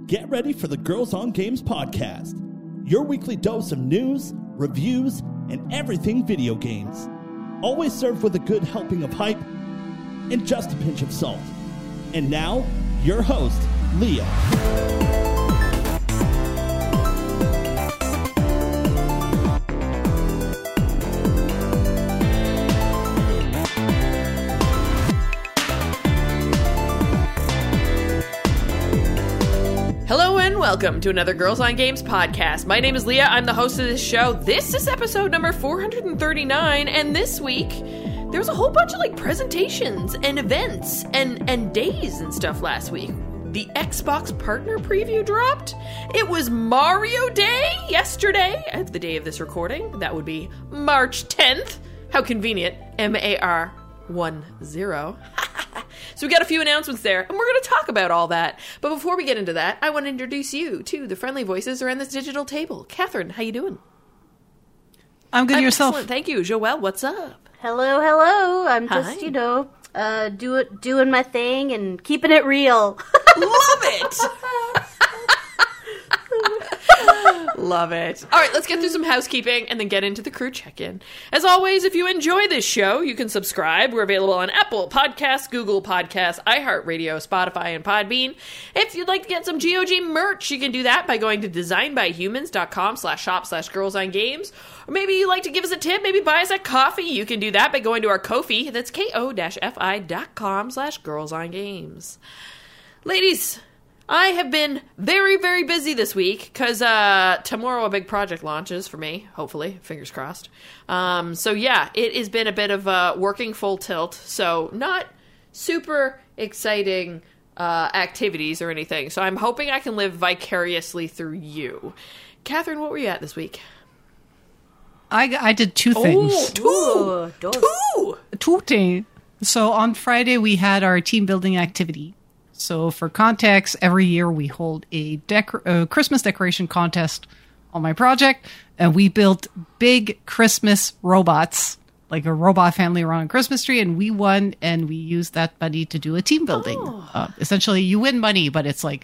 Get ready for the Girls on Games podcast, your weekly dose of news, reviews, and everything video games. Always served with a good helping of hype and just a pinch of salt. And now, your host, Leah. Hello and welcome to another Girls on Games podcast. My name is Leah. I'm the host of this show. This is episode number 439, and this week there was a whole bunch of presentations and events and days and stuff last week. The Xbox partner preview dropped. It was Mario Day yesterday, at the day of this recording. That would be March 10th. How convenient. MAR10. So we got a few announcements there, and we're going to talk about all that. But before we get into that, I want to introduce you to the friendly voices around this digital table. Catherine, how you doing? I'm good. Yourself? Excellent, thank you. Joelle, what's up? Hello. I'm Hi. just, doing my thing and keeping it real. Love it! Love it. All right, let's get through some housekeeping and then get into the crew check-in. As always, if you enjoy this show, you can subscribe. We're available on Apple Podcasts, Google Podcasts, iHeartRadio, Spotify, and Podbean. If you'd like to get some GOG merch, you can do that by going to designbyhumans.com/shop/girlsongames. Or maybe you'd like to give us a tip, maybe buy us a coffee. You can do that by going to our Ko-fi. That's ko-fi.com/girlsongames. Ladies, I have been very, very busy this week because tomorrow a big project launches for me, hopefully, fingers crossed. So yeah, it has been a bit of working full tilt, so not super exciting activities or anything. So I'm hoping I can live vicariously through you. Catherine, what were you at this week? I did two things. Two things. So on Friday, we had our team building activity. So for context, every year we hold a Christmas decoration contest on my project, and we built big Christmas robots, like a robot family around a Christmas tree, and we won, and we used that money to do a team building. Essentially, you win money, but it's like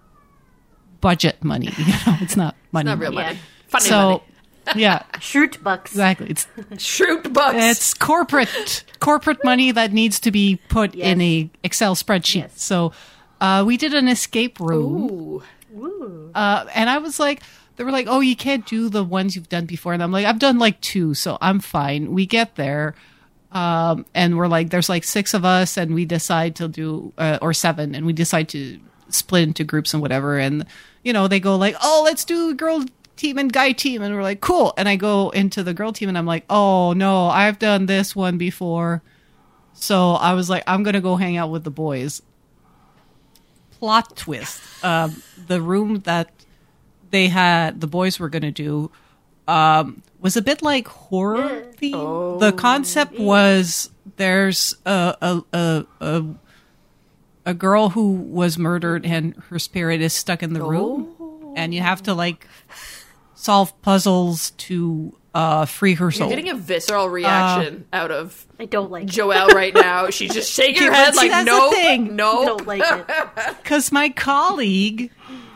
budget money. It's not money. It's not real money. Yeah. Funny money. Yeah. Shroot bucks. Exactly. It's Shroot bucks. It's corporate money that needs to be put in a Excel spreadsheet. Yes. So we did an escape room. Ooh. And I was like, they were like, oh, you can't do the ones you've done before. And I'm like, I've done like 2, so I'm fine. We get there. And we're like, there's like 6 of us, and we decide to do, or 7, and we decide to split into groups and whatever. And, they go like, oh, let's do girl team and guy team, and we're like, cool. And I go into the girl team and I'm like, oh no, I've done this one before. So I was like, I'm gonna go hang out with the boys. Plot twist. The room that the boys were gonna do was a bit like horror theme. Oh. The concept was there's a girl who was murdered and her spirit is stuck in the room, and you have to solve puzzles to free her soul. You're getting a visceral reaction out of I don't like Joelle right now. She's just shaking her head See, like, that's no, the thing. no. I don't like it. Because my colleague,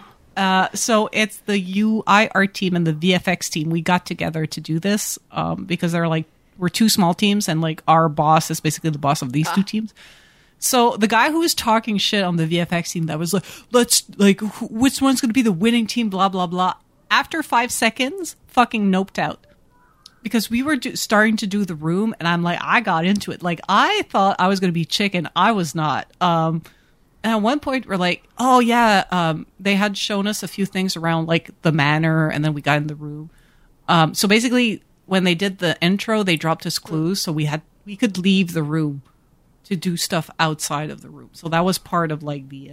so it's the UI art team and the VFX team, we got together to do this because we're 2 small teams, and our boss is basically the boss of these 2 teams. So the guy who was talking shit on the VFX team that was like, which one's going to be the winning team, blah, blah, blah. After 5 seconds, fucking noped out. Because we were starting to do the room, and I'm like, I got into it. I thought I was going to be chicken. I was not. And at one point, we're like, oh, yeah, they had shown us a few things around, the manor, and then we got in the room. So basically, when they did the intro, they dropped us clues, so we could leave the room to do stuff outside of the room. So that was part of, the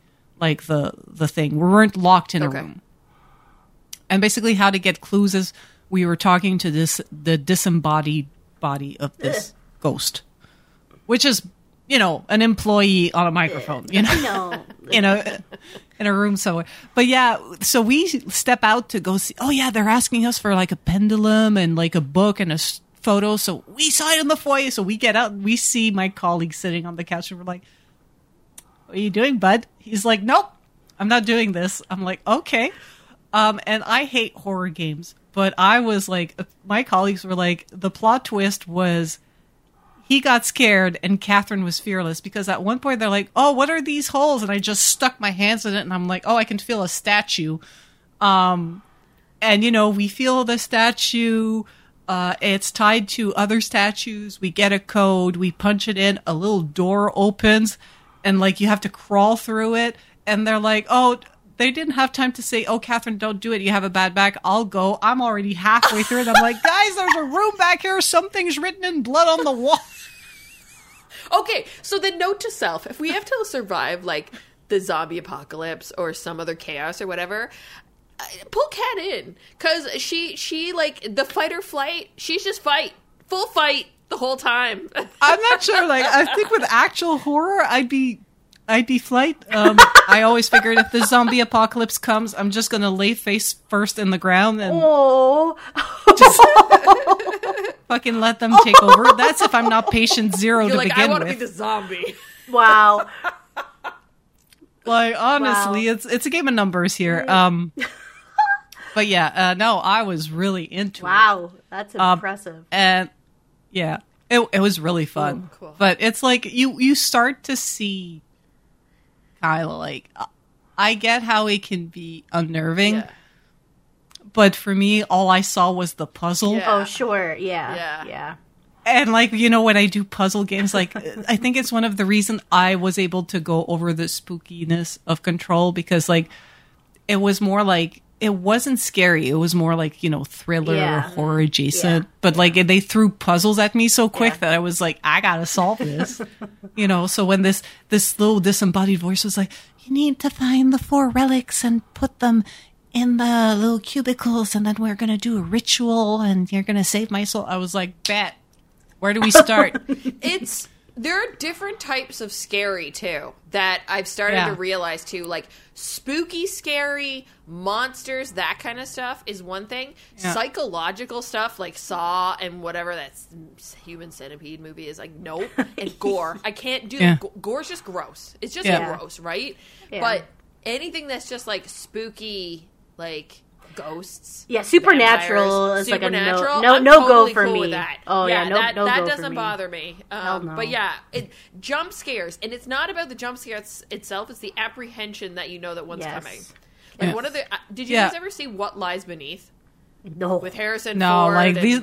thing. We weren't locked in a room. And basically how to get clues is we were talking to the disembodied body of this ghost, which is, an employee on a microphone, No. in a room somewhere. But yeah, so we step out to go see, oh yeah, they're asking us for a pendulum and a book and a photo. So we saw it in the foyer. So we get out and we see my colleague sitting on the couch and we're like, what are you doing, bud? He's like, nope. I'm not doing this. I'm like, okay. And I hate horror games, but I was like, my colleagues were like, the plot twist was he got scared and Catherine was fearless, because at one point they're like, oh, what are these holes? And I just stuck my hands in it and I'm like, oh, I can feel a statue. And, we feel the statue. It's tied to other statues. We get a code. We punch it in. A little door opens and like you have to crawl through it. And they're like, oh, they didn't have time to say, oh, Catherine, don't do it. You have a bad back. I'll go. I'm already halfway through it. I'm like, guys, there's a room back here. Something's written in blood on the wall. Okay, so the note to self, if we have to survive, like, the zombie apocalypse or some other chaos or whatever, pull Kat in. Because she, like, the fight or flight, she's just full fight the whole time. I'm not sure. Like, I think with actual horror, I'd be flight. I always figured if the zombie apocalypse comes, I'm just going to lay face first in the ground and just fucking let them take over. That's if I'm not patient zero You're to like, begin I want with. to be the zombie. Wow. Like, honestly, it's a game of numbers here. But yeah, no, I was really into it. Wow. That's impressive. And yeah, it was really fun. Oh, cool. But it's like you start to see kind of like, I get how it can be unnerving, Yeah. but for me, all I saw was the puzzle. Yeah. Oh, sure. Yeah. And like, when I do puzzle games, like, I think it's one of the reasons I was able to go over the spookiness of Control, because like, it was more like, it wasn't scary. It was more like, thriller or horror adjacent. Yeah. But like, they threw puzzles at me so quick that I was like, I gotta solve this. So when this little disembodied voice was like, you need to find the 4 relics and put them in the little cubicles, and then we're gonna do a ritual and you're gonna save my soul. I was like, bet. Where do we start? There are different types of scary, too, that I've started to realize, too. Like, spooky, scary, monsters, that kind of stuff is one thing. Yeah. Psychological stuff, like Saw and whatever that Human Centipede movie is, like, nope. And gore. I can't do gore's just gross. It's just gross, right? Yeah. But anything that's just, like, spooky, like... ghosts. Yeah, supernatural vampires, is like a supernatural, no I'm go totally for cool me. with that. Oh yeah, no that go doesn't for me. bother me. Hell no. But yeah, jump scares, and it's not about the jump scare itself. It's the apprehension that that one's coming. Like one of the. Did you guys ever see What Lies Beneath No. with Harrison No, Ford? like these-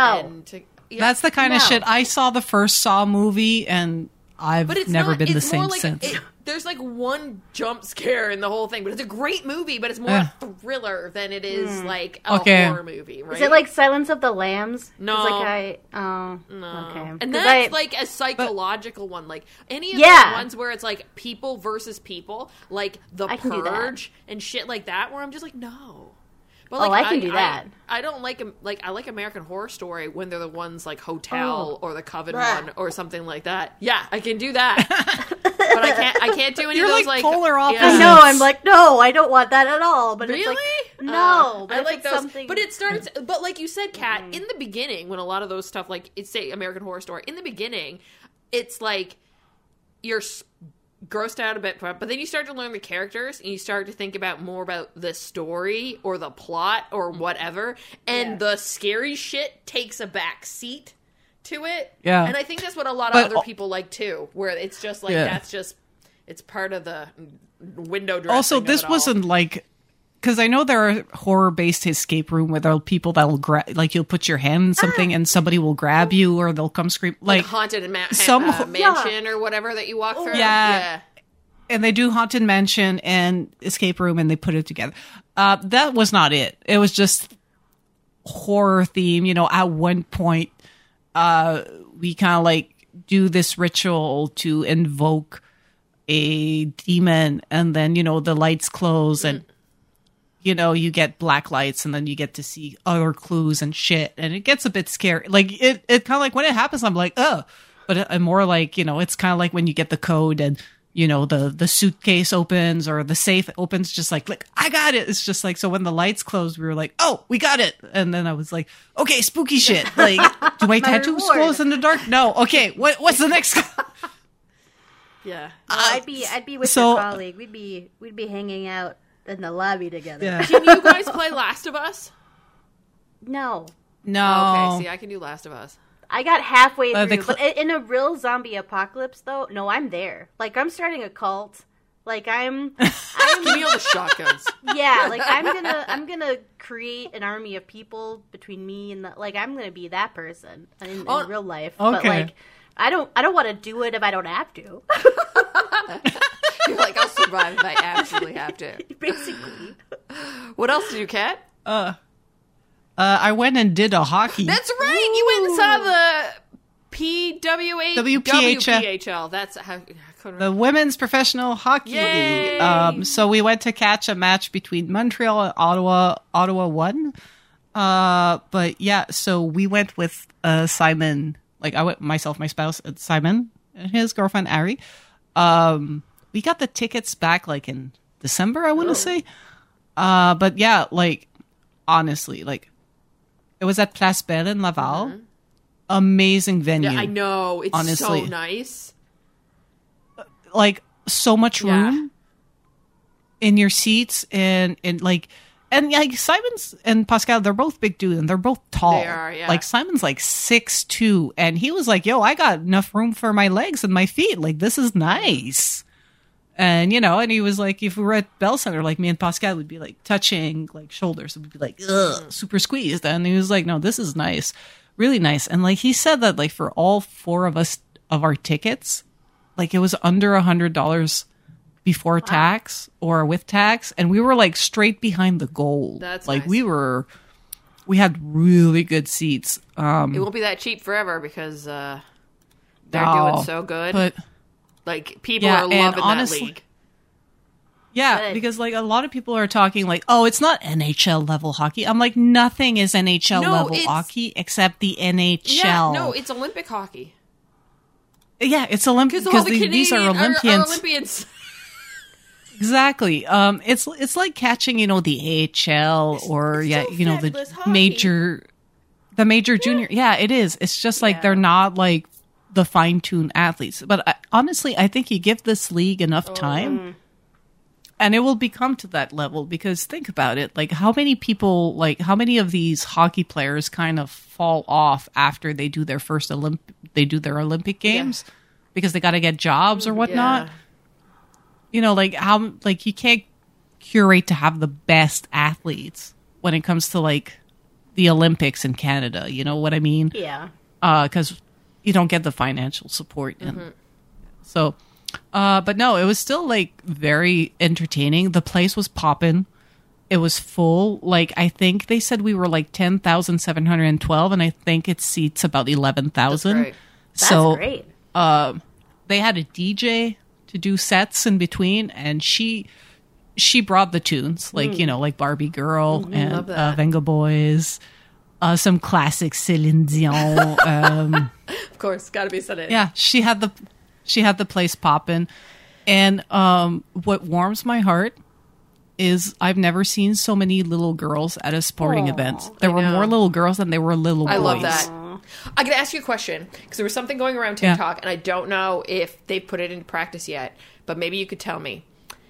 That's the kind of shit. I saw the first Saw movie, and I've never been the same since. There's like one jump scare in the whole thing, but it's a great movie, but it's more a thriller than it is like a horror movie, right? Is it like Silence of the Lambs? No. No. Okay. And that's like a psychological one. Like any of the ones where it's like people versus people, like The Purge and shit like that, where I'm just like, no. But like, I can do that. I don't like I like American Horror Story when they're the ones like Hotel or the Coven one or something like that. Yeah, I can do that. But I can't do any You're of those like like polar opposites. I know. I'm like, no, I don't want that at all. But really? It's like, no. But I if like it's those. something... But it starts. But like you said, Kat, in the beginning, when a lot of those stuff, like it's say American Horror Story, in the beginning, it's like you're grossed out a bit, but then you start to learn the characters and you start to think about more about the story or the plot or whatever, and the scary shit takes a back seat to it. Yeah, and I think that's what a lot of other people like too, where it's just like that's just it's part of the window dressing. Also, this wasn't like, because I know there are horror-based escape room where there are people that will like you'll put your hand in something and somebody will grab you or they'll come scream like haunted mansion or whatever that you walk through. Yeah. And they do haunted mansion and escape room and they put it together. That was not it. It was just horror theme. At one point, we kind of like do this ritual to invoke a demon, and then the lights close and you get black lights, and then you get to see other clues and shit, and it gets a bit scary. Like it kind of like when it happens, I'm like, oh, but I'm more like it's kind of like when you get the code and the suitcase opens or the safe opens, just like I got it. It's just like, so when the lights closed, we were like, oh, we got it, and then I was like, okay, spooky shit. Like, do my tattoos close in the dark? No. Okay, what's the next? Yeah. I'd be with so- your colleague. We'd be hanging out in the lobby together. Yeah. Can you guys play Last of Us? No. No. Okay, see, I can do Last of Us. I got halfway the through, but in a real zombie apocalypse, though, no, I'm there. Like, I'm starting a cult. Like, I'm Give me all the shotguns. yeah. Like, I'm gonna create an army of people between me and I'm gonna be that person in real life. But Okay. like, I don't want to do it if I don't have to. You're like, I'll survive if I absolutely have to. Basically, What else did you, Kat? I went and did a hockey. That's right. You went and saw the WPHL. That's how. I couldn't The remember. Women's Professional Hockey Yay! League. So we went to catch a match between Montreal and Ottawa. Ottawa won. But yeah, so we went with Simon. Like I went myself, my spouse, Simon, and his girlfriend Ari. We got the tickets back like in December, I want to say. But yeah, like honestly, like it was at Place Belle in Laval. Amazing venue. Yeah, I know. It's Honestly. so nice. Like so much Yeah. room in your seats and like Simon's and Pascal, they're both big dudes and they're both tall. They are, yeah. Like Simon's like 6'2", and he was like, "Yo, I got enough room for my legs and my feet. Like this is nice." And and he was like, if we were at Bell Center, like me and Pascal would be like touching like shoulders, it would be like super squeezed. And he was like, "No, this is nice, really nice." And like he said that like for all four of us of our tickets, like it was under $100 before tax or with tax, and we were like straight behind the goal. That's like nice. we had really good seats. It won't be that cheap forever because they're doing so good. But like people Yeah, are and loving honestly- that league. yeah, Good. because like a lot of people are talking like, "Oh, it's not NHL level hockey." I'm like, nothing is NHL No, level it's- hockey except the NHL. Yeah, no, it's Olympic hockey. Yeah, it's Olympic Because all because the these are Canadian Olympians. are Olympians. Exactly. It's like catching, the AHL or it's so the fabulous hockey. major junior. Yeah, it is. It's just like they're not like the fine-tuned athletes. But honestly, I think you give this league enough time and it will become to that level, because think about it. Like how many of these hockey players kind of fall off after they do their first Olympic games because they got to get jobs or whatnot. Yeah. Like how, like you can't curate to have the best athletes when it comes to like the Olympics in Canada. You know what I mean? yeah. Because you don't get the financial support. And so, but no, it was still like very entertaining. The place was popping. It was full. Like I think they said we were like 10,712, and I think it seats about 11,000. That's great. That's So great. they had a DJ to do sets in between, and she brought the tunes like like Barbie Girl love and that. Venga Boys, some classic Celine Dion. Of course, got to be said it. Yeah, she had the place popping, and what warms my heart is I've never seen so many little girls at a sporting event. There were know. more little girls than there were little boys. I love that. I gotta ask you a question because there was something going around Yeah. TikTok, and I don't know if they put it into practice yet, but maybe you could tell me.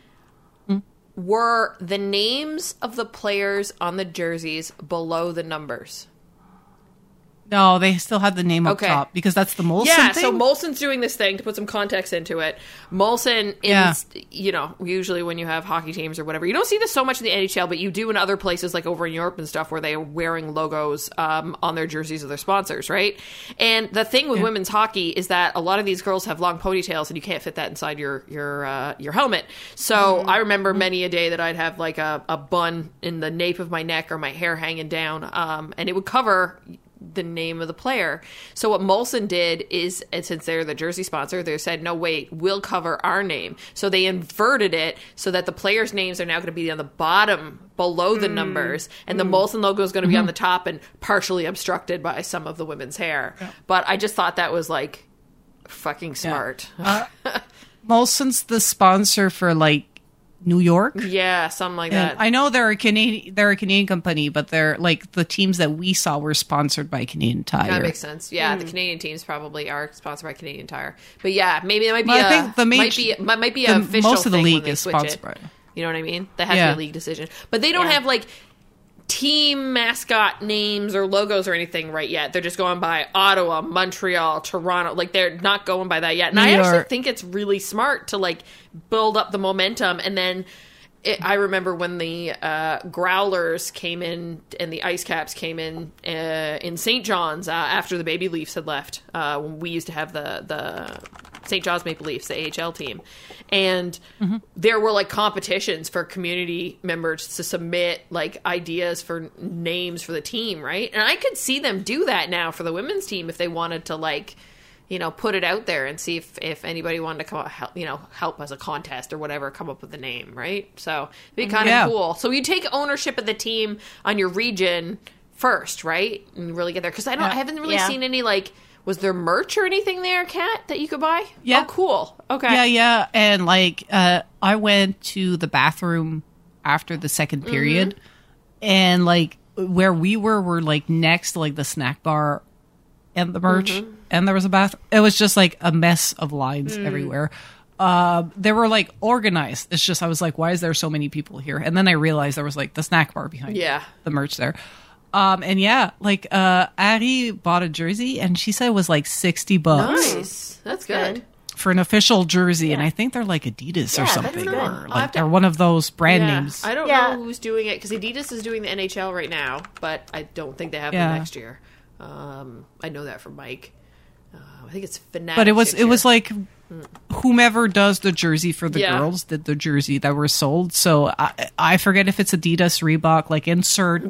Were the names of the players on the jerseys below the numbers? No, they still had the name up Okay. top because that's the Molson Yeah, thing. so Molson's doing this thing to put some context into it. Molson is, usually when you have hockey teams or whatever, you don't see this so much in the NHL, but you do in other places like over in Europe and stuff where they are wearing logos on their jerseys of their sponsors, right? And the thing with women's hockey is that a lot of these girls have long ponytails and you can't fit that inside your helmet. So I remember many a day that I'd have like a bun in the nape of my neck or my hair hanging down, and it would cover the name of the player. So what Molson did is, and since they're the jersey sponsor, they said, no, wait, we'll cover our name. So they inverted it so that the players' names are now going to be on the bottom below the numbers, and the Molson logo is going to be on the top and partially obstructed by some of the women's hair. But I just thought that was like fucking smart. Molson's the sponsor for like New York. Yeah, something like And that. I know they're a Canadian company, but they're like the teams that we saw were sponsored by Canadian Tire. That makes sense. Yeah, the Canadian teams probably are sponsored by Canadian Tire. But yeah, maybe it might be Well, I think the might be an official most of the thing when league they is switch sponsored it. by. You know what I mean? That has to be a league decision. But they don't have like team mascot names or logos or anything right yet. They're just going by Ottawa, Montreal, Toronto. Like they're not going by that yet. And I actually think it's really smart to like build up the momentum. And then I remember when the Growlers came in and the Ice Caps came in St. John's after the Baby Leafs had left. When we used to have the St. John's Maple Leafs, the AHL team. And there were like competitions for community members to submit like ideas for names for the team, right? And I could see them do that now for the women's team if they wanted to like, you know, put it out there and see if anybody wanted to come help as a contest or whatever, come up with a name, right? So it'd be kind of cool. So you take ownership of the team on your region first, right? And really get there. Because I haven't really seen any like, was there merch or anything there, Kat, that you could buy? Yeah. Oh, cool. Okay. Yeah. And like, I went to the bathroom after the second period, and like where we were like next to like the snack bar and the merch, and there was a bathroom. It was just like a mess of lines everywhere. They were like organized. It's just I was like, why is there so many people here? And then I realized there was like the snack bar behind the merch there. And yeah, like Ari bought a jersey and she said it was like $60. Nice. That's good. For an official jersey, and I think they're like Adidas or something, or like they're one of those brand names. I don't know who's doing it because Adidas is doing the NHL right now, but I don't think they have them next year. I know that from Mike. I think it's Fnatic. But it was like whomever does the jersey for the girls did the jersey that were sold. So I forget if it's Adidas, Reebok, like insert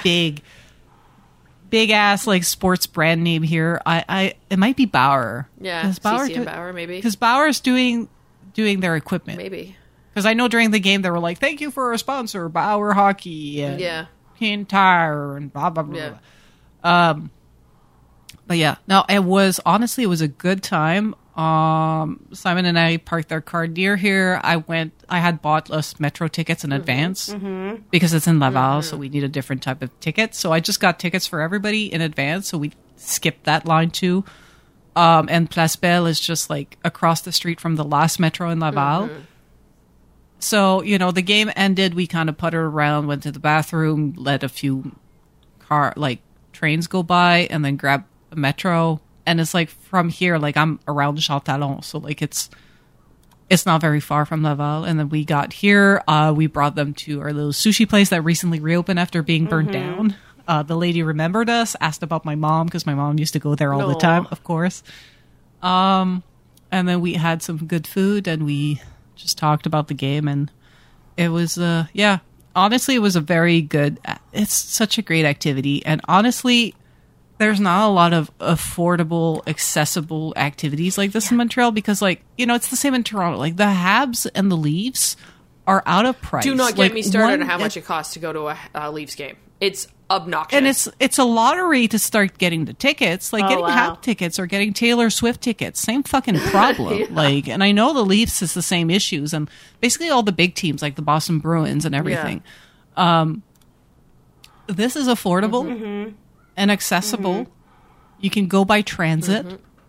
big ass like sports brand name here. It might be Bauer. Yeah, CCM Bauer maybe. Because Bauer's doing their equipment. Maybe. Because I know during the game they were like, "Thank you for our sponsor, Bauer Hockey and Canadian Tire and blah blah blah." Yeah. But yeah, no, it was a good time. Simon and I parked their car near here. I had bought us metro tickets in advance because it's in Laval, so we need a different type of ticket. So I just got tickets for everybody in advance, so we skipped that line too. And Place Belle is just like across the street from the last metro in Laval. So, you know, the game ended, we kind of puttered around, went to the bathroom, let a few trains go by, and then grabbed a metro. And it's like from here, like I'm around Chantalon, so like it's not very far from Laval. And then we got here, we brought them to our little sushi place that recently reopened after being burned down. The lady remembered us, asked about my mom because my mom used to go there all the time, of course. And then we had some good food and we just talked about the game, and it was honestly, it was a very good. It's such a great activity, and honestly, there's not a lot of affordable, accessible activities like this in Montreal because, like, you know, it's the same in Toronto. Like, the Habs and the Leafs are out of price. Do not get me started on how much it costs to go to a Leafs game. It's obnoxious. And it's a lottery to start getting the tickets. Like, getting Habs tickets or getting Taylor Swift tickets. Same fucking problem. Like, and I know the Leafs is the same issues. And basically all the big teams, like the Boston Bruins and everything. This is affordable. And accessible. You can go by transit.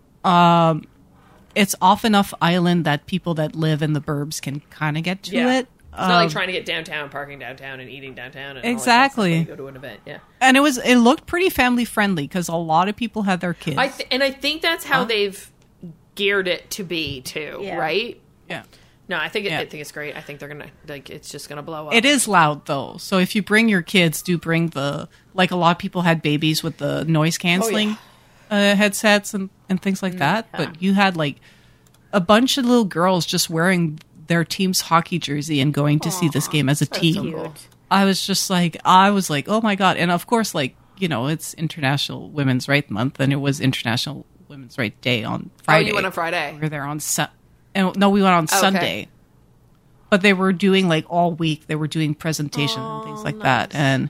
It's off enough island that people that live in the burbs can kind of get to it. It's not like trying to get downtown, parking downtown, and eating downtown. And exactly. All that stuff when you go to an event, And it looked pretty family friendly because a lot of people had their kids. I think that's how they've geared it to be too, right? Yeah. No, I think it's great. I think they're gonna it's just gonna blow up. It is loud though, so if you bring your kids, do bring a lot of people had babies with the noise canceling headsets and things like that. But you had like a bunch of little girls just wearing their team's hockey jersey and going to see this game as a team. So cool. I was like, oh my God. And of course, like, you know, it's International Women's Rights Month and it was International Women's Rights Day on Friday. Oh, you went on Friday? We were there on no, we went on Sunday. But they were doing like all week, they were doing presentations and things like that. And,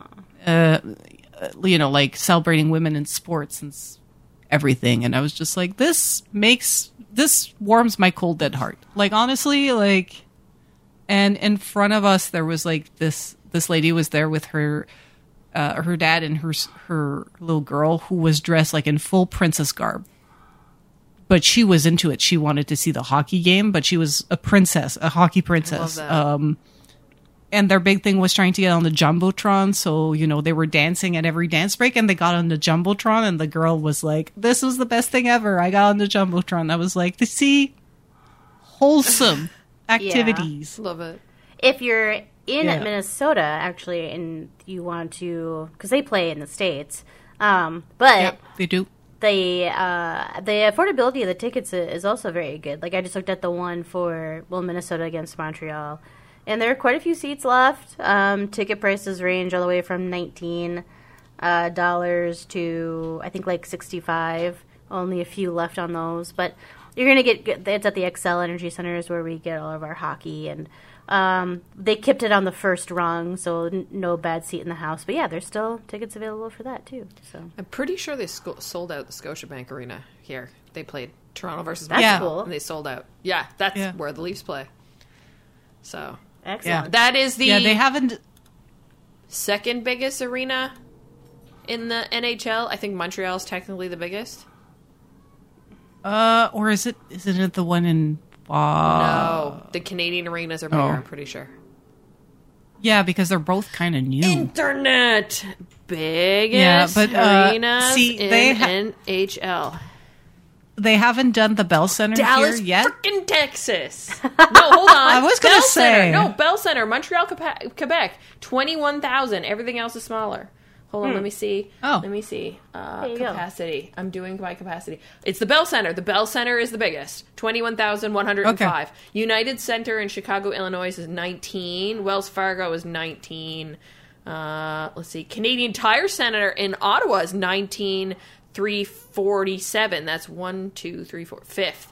you know, like celebrating women in sports and everything. And I was just like, this warms my cold dead heart. Like, honestly, like, And in front of us, there was like this lady was there with her dad and her little girl who was dressed like in full princess garb. But she was into it. She wanted to see the hockey game, but she was a princess, a hockey princess. I love that. And their big thing was trying to get on the Jumbotron. So, they were dancing at every dance break and they got on the Jumbotron and the girl was like, this was the best thing ever. I got on the Jumbotron. I was like, to see wholesome activities. Love it. If you're in Minnesota, actually, and you want to, because they play in the States, but they do. The affordability of the tickets is also very good. Like, I just looked at the one for, Minnesota against Montreal, and there are quite a few seats left. Ticket prices range all the way from $19 to, I think, like $65. Only a few left on those, but you're going to get, it's at the Xcel Energy Centers where we get all of our hockey, and they kept it on the first rung, so no bad seat in the house. But yeah, there's still tickets available for that too. So I'm pretty sure they sold out the Scotiabank Arena here. They played Toronto versus That's Montreal, cool. and they sold out. Yeah, that's where the Leafs play. So excellent. That is the they haven't second biggest arena in the NHL. I think Montreal's technically the biggest. Or isn't it the one in No, the Canadian arenas are bigger, I'm pretty sure. Yeah, because they're both kind of new. Internet biggest arenas in NHL. They haven't done the Bell Center Dallas, here yet. frickin' Texas. No, hold on. I was going to say. No, Bell Center, Montreal, Quebec, 21,000. Everything else is smaller. Hold on, let me see. Oh. Let me see. you Capacity. I'm doing my capacity. It's the Bell Center. The Bell Center is the biggest. 21,105. Okay. United Center in Chicago, Illinois is 19. Wells Fargo is 19. Let's see. Canadian Tire Center in Ottawa is 19,347. That's 1, 2, 3, 4, 5th.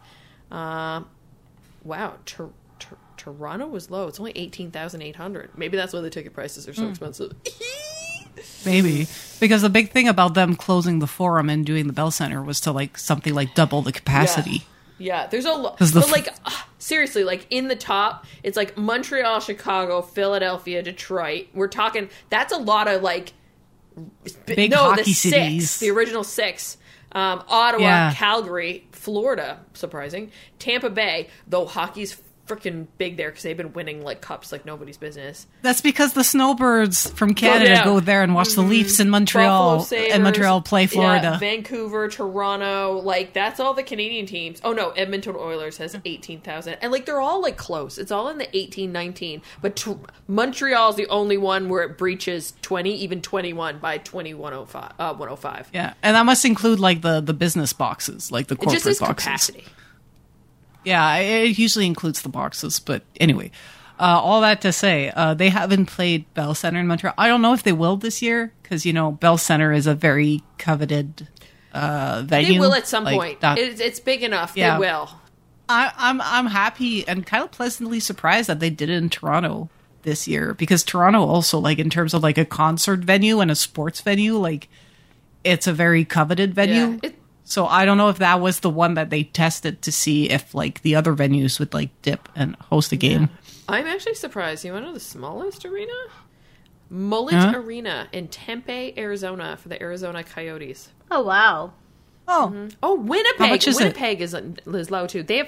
Wow. Toronto was low. It's only 18,800. Maybe that's why the ticket prices are so expensive. Maybe. Because the big thing about them closing the Forum and doing the Bell Center was to, like, something like double the capacity. Yeah, there's a lot. The Seriously, like, in the top, it's like Montreal, Chicago, Philadelphia, Detroit. We're talking, that's a lot of, like, big hockey the cities. 6, the original 6. Ottawa, Calgary, Florida, surprising. Tampa Bay, though hockey's freaking big there because they've been winning, like, cups like nobody's business. That's because the Snowbirds from Canada go there and watch the Leafs in Montreal, Sabres, and Montreal play Florida. Yeah, Vancouver, Toronto, like, that's all the Canadian teams. Oh, no, Edmonton Oilers has 18,000. And, like, they're all, like, close. It's all in the 18, 19. But Montreal's the only one where it breaches 20, even 21 by 105. Yeah, and that must include, like, the business boxes, like the corporate It just is boxes. capacity. Yeah, it usually includes the boxes, but anyway. All that to say, they haven't played Bell Center in Montreal. I don't know if they will this year, because, Bell Center is a very coveted venue. They will at some point. That. It's big enough. Yeah. They will. I'm happy and kind of pleasantly surprised that they did it in Toronto this year, because Toronto also, like, in terms of, like, a concert venue and a sports venue, like, it's a very coveted venue. Yeah, so I don't know if that was the one that they tested to see if, like, the other venues would, like, dip and host a game. I'm actually surprised. You want to know the smallest arena? Mullet Arena in Tempe, Arizona for the Arizona Coyotes. Oh, wow. Oh. Mm-hmm. Oh, Winnipeg. How much is Winnipeg is low, too. They have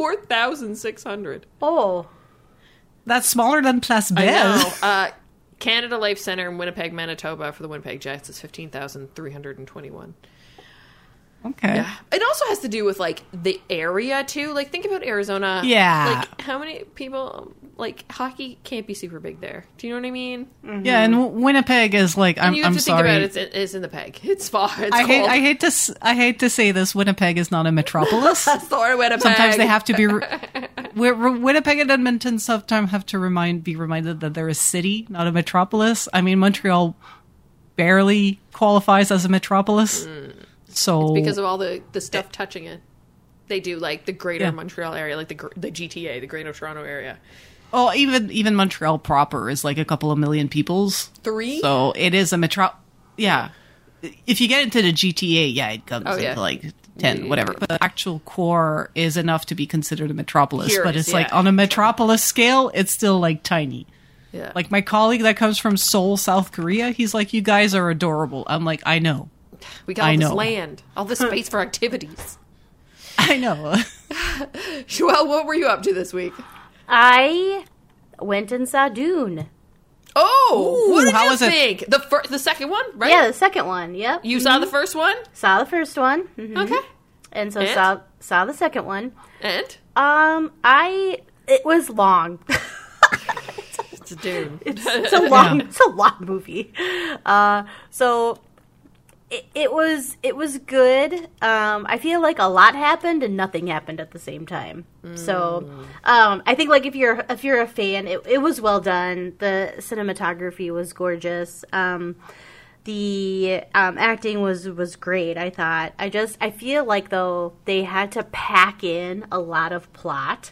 4,600. Oh. That's smaller than Place I Belle. know. Canada Life Center in Winnipeg, Manitoba for the Winnipeg Jets is 15,321. Okay. Yeah. It also has to do with, like, the area, too. Like, think about Arizona. Yeah. Like, how many people, like, hockey can't be super big there. Do you know what I mean? Mm-hmm. Yeah, and Winnipeg is like, And you have I'm to sorry. think about it's in the peg. It's far. It's I cold. hate to say this. Winnipeg is not a metropolis. Sorry, Winnipeg. Sometimes they have to be. Winnipeg and Edmonton sometimes have to be reminded that they're a city, not a metropolis. I mean, Montreal barely qualifies as a metropolis. So It's because of all the stuff touching it. They do, like, the greater Montreal area, like the GTA, the Greater Toronto area. Oh, even Montreal proper is like a couple of million peoples. 3? So it is a metro. Yeah, if you get into the GTA, it comes into like 10, whatever. The actual core is enough to be considered a metropolis, Curious, but it's like yeah. on a metropolis scale, it's still like tiny. Yeah. Like my colleague that comes from Seoul, South Korea, he's like, you guys are adorable. I'm like, I know. We got all I this know. land, all this space for activities. I know. Joelle, what were you up to this week? I went and saw Dune. Oh, Ooh, what did how you was it? think? The second one, right? Yeah, the second one. Yep. You saw the first one? Saw the first one. Mhm. Okay. And so And? saw the second one. And? It was long. It's a Dune. It's a long it's a long movie. So it was good. I feel like a lot happened and nothing happened at the same time. So I think like if you're a fan, it was well done. The cinematography was gorgeous. The acting was great, I thought. I feel like though they had to pack in a lot of plot.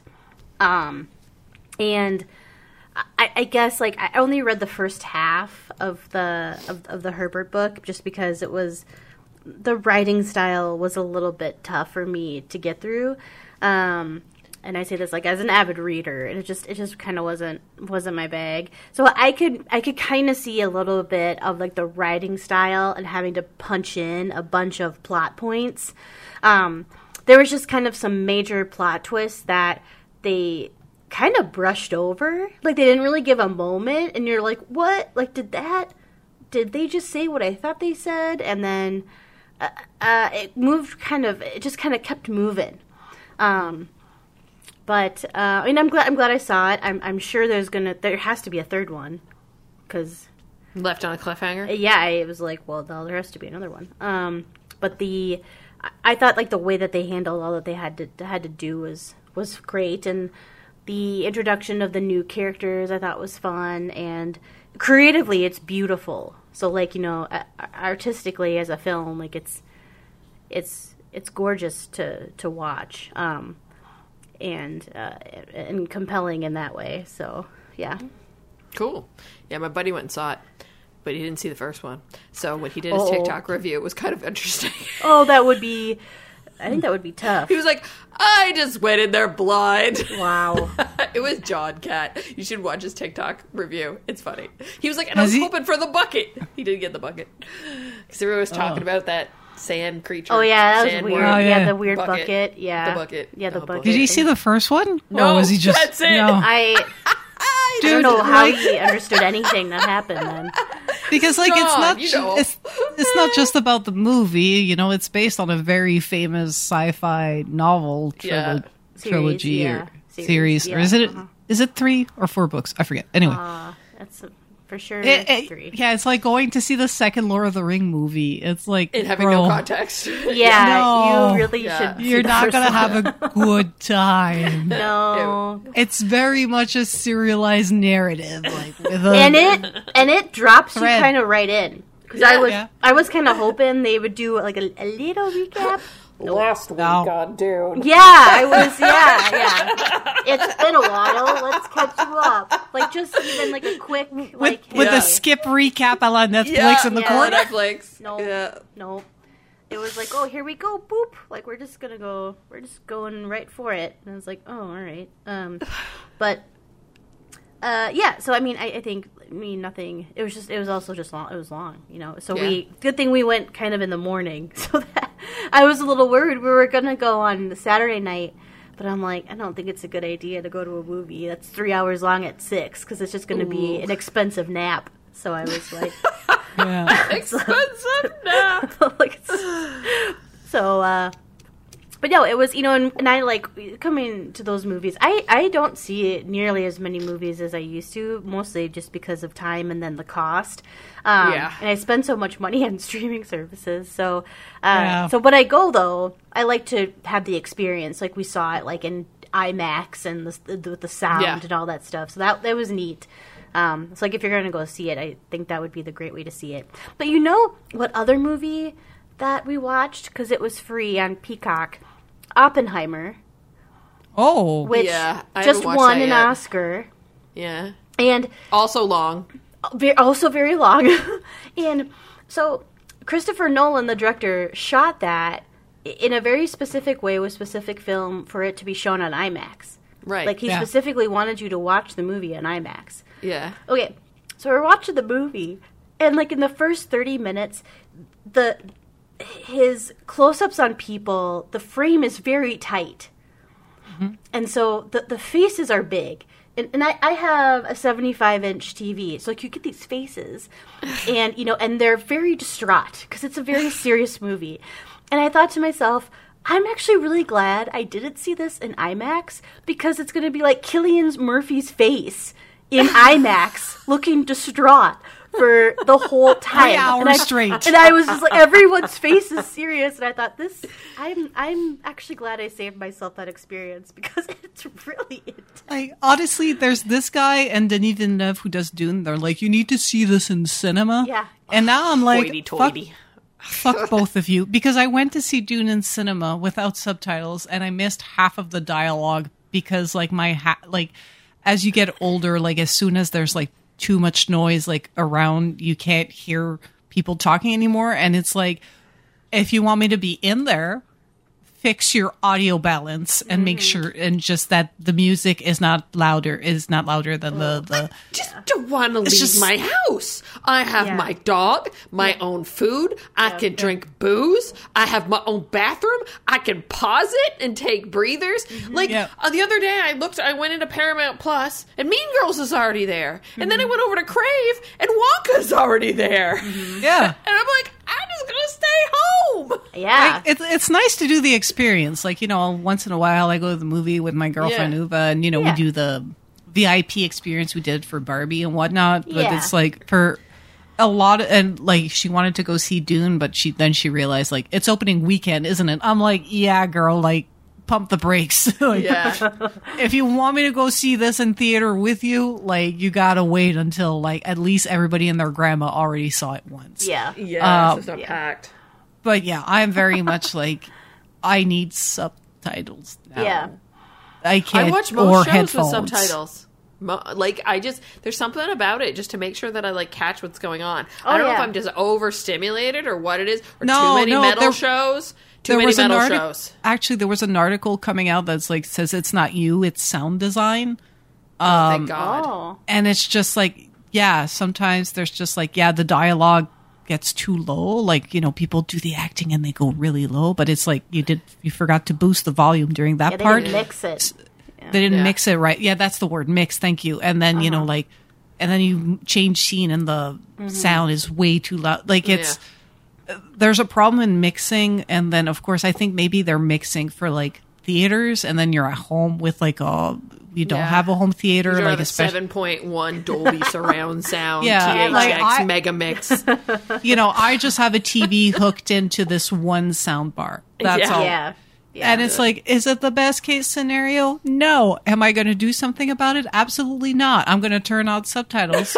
And I guess like I only read the first half of the Herbert book just because the writing style was a little bit tough for me to get through. And I say this like as an avid reader, and it just kind of wasn't my bag. So I could kind of see a little bit of like the writing style and having to punch in a bunch of plot points. There was just kind of some major plot twists that they kind of brushed over. Like they didn't really give a moment, and you're like, what? Like did they just say what I thought they said? And then it just kind of kept moving. But I mean, I'm glad I saw it. I'm sure there has to be a third one, because Left on a cliffhanger? yeah, I was like, well, no, there has to be another one. But I thought like the way that they handled all that they had to do was great, and the introduction of the new characters I thought was fun, and creatively it's beautiful. So like, you know, artistically as a film, like it's gorgeous to watch. And compelling in that way. So, yeah. Cool. Yeah, my buddy went and saw it, but he didn't see the first one. So when he did his TikTok review, it was kind of interesting. Oh, I think that would be tough. He was like, I just went in there blind. Wow. It was John Cat. You should watch his TikTok review. It's funny. He was like, and I was Has he- hoping for the bucket. He didn't get the bucket. Because everyone was talking about that sand creature. Oh, yeah, that was sand weird. worm. Oh, yeah. yeah. the weird bucket. Yeah. The bucket. Yeah, the Oh, bucket. Did he see the first one? No, or was he just that's it. No. I don't know how he understood anything that happened then. Because like it's John, not you know. it's not just about the movie, you know, it's based on a very famous sci-fi novel Yeah. trilogy yeah. or series. Yeah. Or is it 3 or 4 books? I forget. Anyway. That's for sure 3. Yeah, it's like going to see the second Lord of the Ring movie. It's like And having bro, no context. Yeah, No. you really Yeah. should. see you're the not first gonna one. have a good time. No. It's very much a serialized narrative, like with a and it drops Thread. you kind of right in, because Yeah. I was kind of hoping they would do like a little recap. Last week No. on Dune. Yeah, I was. Yeah. It's been a while. Let's catch you up. Like just even like a quick like with Yeah. a skip recap a la Netflix Yeah, in the yeah. corner. Netflix. No, Yeah. no. It was like, oh, here we go, boop. Like we're just going right for it. And I was like, oh, all right. But yeah. So I mean, I think nothing. It was also just long. It was long, you know. So Yeah. good thing we went kind of in the morning, so that I was a little worried. We were gonna go on Saturday night. But I'm like, I don't think it's a good idea to go to a movie that's 3 hours long at 6, because it's just going to be an expensive nap. So I was like, Yeah. Expensive now. like so, but no, it was, you know, and I like coming to those movies. I don't see nearly as many movies as I used to, mostly just because of time and then the cost. Yeah. And I spend so much money on streaming services. So, Yeah. so when I go though, I like to have the experience. Like we saw it like in IMAX and with the sound Yeah. and all that stuff. So that was neat. So like if you're going to go see it, I think that would be the great way to see it. But you know what other movie that we watched, because it was free on Peacock? Oppenheimer, Oh. which Yeah, I just haven't watched won that an yet. Oscar, Yeah. and Also long. also very long. And so Christopher Nolan, the director, shot that in a very specific way with specific film for it to be shown on IMAX. Right. Like, he Yeah. specifically wanted you to watch the movie on IMAX. Yeah. Okay, so we're watching the movie, and, like, in the first 30 minutes, his close-ups on people, the frame is very tight. Mm-hmm. And so the faces are big. And I have a 75-inch TV, so, like, you get these faces, and, you know, and they're very distraught, because it's a very serious movie. And I thought to myself, I'm actually really glad I didn't see this in IMAX, because it's going to be like Cillian Murphy's face in IMAX, looking distraught for the whole time. 3 hours straight. And I was just like, everyone's face is serious, and I thought, I'm actually glad I saved myself that experience, because it's really intense. Like, honestly, there's this guy and Denis Villeneuve who does Dune. They're like, you need to see this in cinema. Yeah. And now I'm like, Hoity-toity. fuck both of you. Because I went to see Dune in cinema without subtitles, and I missed half of the dialogue because, like, as you get older, like, as soon as there's, like, too much noise, like, around, you can't hear people talking anymore. And it's like, if you want me to be in there, fix your audio balance and make sure, and just that the music is not louder than the Just don't want to leave just- my house. I have Yeah. my dog, my own food. I can drink booze. I have my own bathroom. I can pause it and take breathers. Like, Yeah. the other day, I went into Paramount Plus, and Mean Girls is already there. And then I went over to Crave, and Wonka's already there. yeah. And I'm like, I'm just going to stay home. Yeah. Like, it's nice to do the experience. Like, you know, once in a while I go to the movie with my girlfriend Yeah. Uva, and, you know, Yeah. we do the VIP experience we did for Barbie and whatnot. But Yeah. it's like for a lot of, and like she wanted to go see Dune, but she realized, like, it's opening weekend, isn't it? I'm like, yeah, girl, like, pump the brakes. Like, Yeah. if you want me to go see this in theater with you, like, you gotta wait until, like, at least everybody and their grandma already saw it once. Yeah. Yeah, it's not yeah. packed. But yeah, I'm very much like, I need subtitles now. Yeah. I can't. I watch or most shows headphones. with subtitles. There's something about it just to make sure that I, like, catch what's going on. I don't know if yeah. I'm just overstimulated or what it is, or No, too many no, metal there- shows. Too There many was an metal article. shows. Actually, there was an article coming out that's like says it's not you, it's sound design, Thank God. Oh. and it's just like, yeah, sometimes there's just like, yeah, the dialogue gets too low. Like, you know, people do the acting and they go really low, but it's like you forgot to boost the volume during that Yeah, they part. didn't mix it. They didn't Yeah. mix it right. Yeah, that's the word, mix. Thank you. And then, you know, like, and then you change scene and the sound is way too loud. Like, it's, there's a problem in mixing. And then, of course, I think maybe they're mixing for, like, theaters, and then you're at home with, like, you don't Yeah. have a home theater. These are Like, the especially, 7.1 Dolby surround sound, Yeah, THX like, Mega Mix. you know, I just have a TV hooked into this one sound bar. That's Yeah. all. Yeah. Yeah. And it's like, is it the best case scenario? No. Am I going to do something about it? Absolutely not. I'm going to turn on subtitles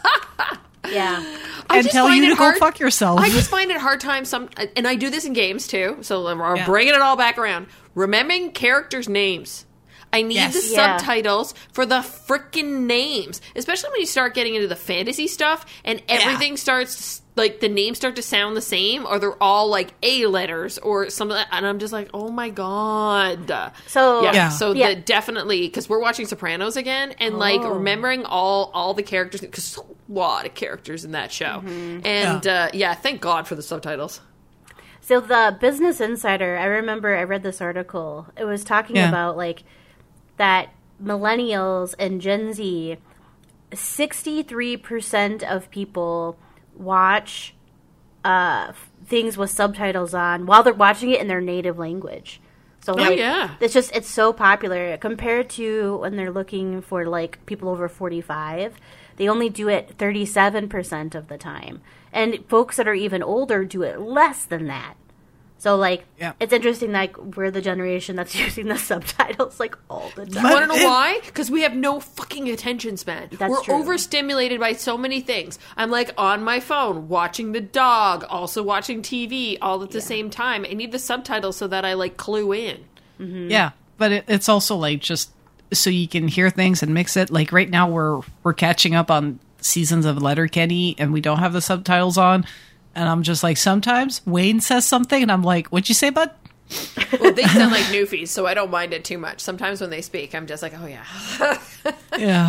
Yeah. and just tell find you it to hard- go fuck yourself. I just find it hard time and I do this in games too. So we're Yeah. bringing it all back around. Remembering characters' names. I need Yes. the Yeah. subtitles for the freaking names, especially when you start getting into the fantasy stuff and everything starts like the names start to sound the same, or they're all like A letters or something. And I'm just like, oh my god. So Yeah. Yeah. So Yeah. definitely, because we're watching Sopranos again, and like remembering all the characters, because there's a lot of characters in that show, and thank God for the subtitles. So the Business Insider, I remember I read this article. It was talking Yeah. about like that millennials and Gen Z, 63% of people watch things with subtitles on while they're watching it in their native language. So like yeah. it's so popular compared to when they're looking for like people over 45. They only do it 37% of the time. And folks that are even older do it less than that. So, like, Yeah. it's interesting, like, we're the generation that's using the subtitles, like, all the time. You want to know why? Because we have no fucking attention span. That's We're true. overstimulated by so many things. I'm like on my phone, watching the dog, also watching TV, all at the same time. I need the subtitles so that I like clue in. Yeah, but it's also like just so you can hear things and mix it. Like right now, we're catching up on seasons of Letterkenny, and we don't have the subtitles on. And I'm just like, sometimes Wayne says something, and I'm like, "What'd you say, bud?" Well, they sound like Newfies, so I don't mind it too much. Sometimes when they speak, I'm just like, oh yeah. Yeah,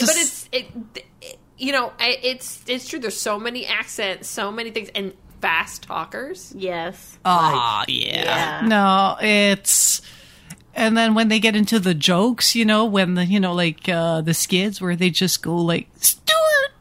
it's true. There's so many accents, so many things, and fast talkers. Yes. Oh, yeah. No, it's... And then when they get into the jokes, when the skids where they just go like, Stuart!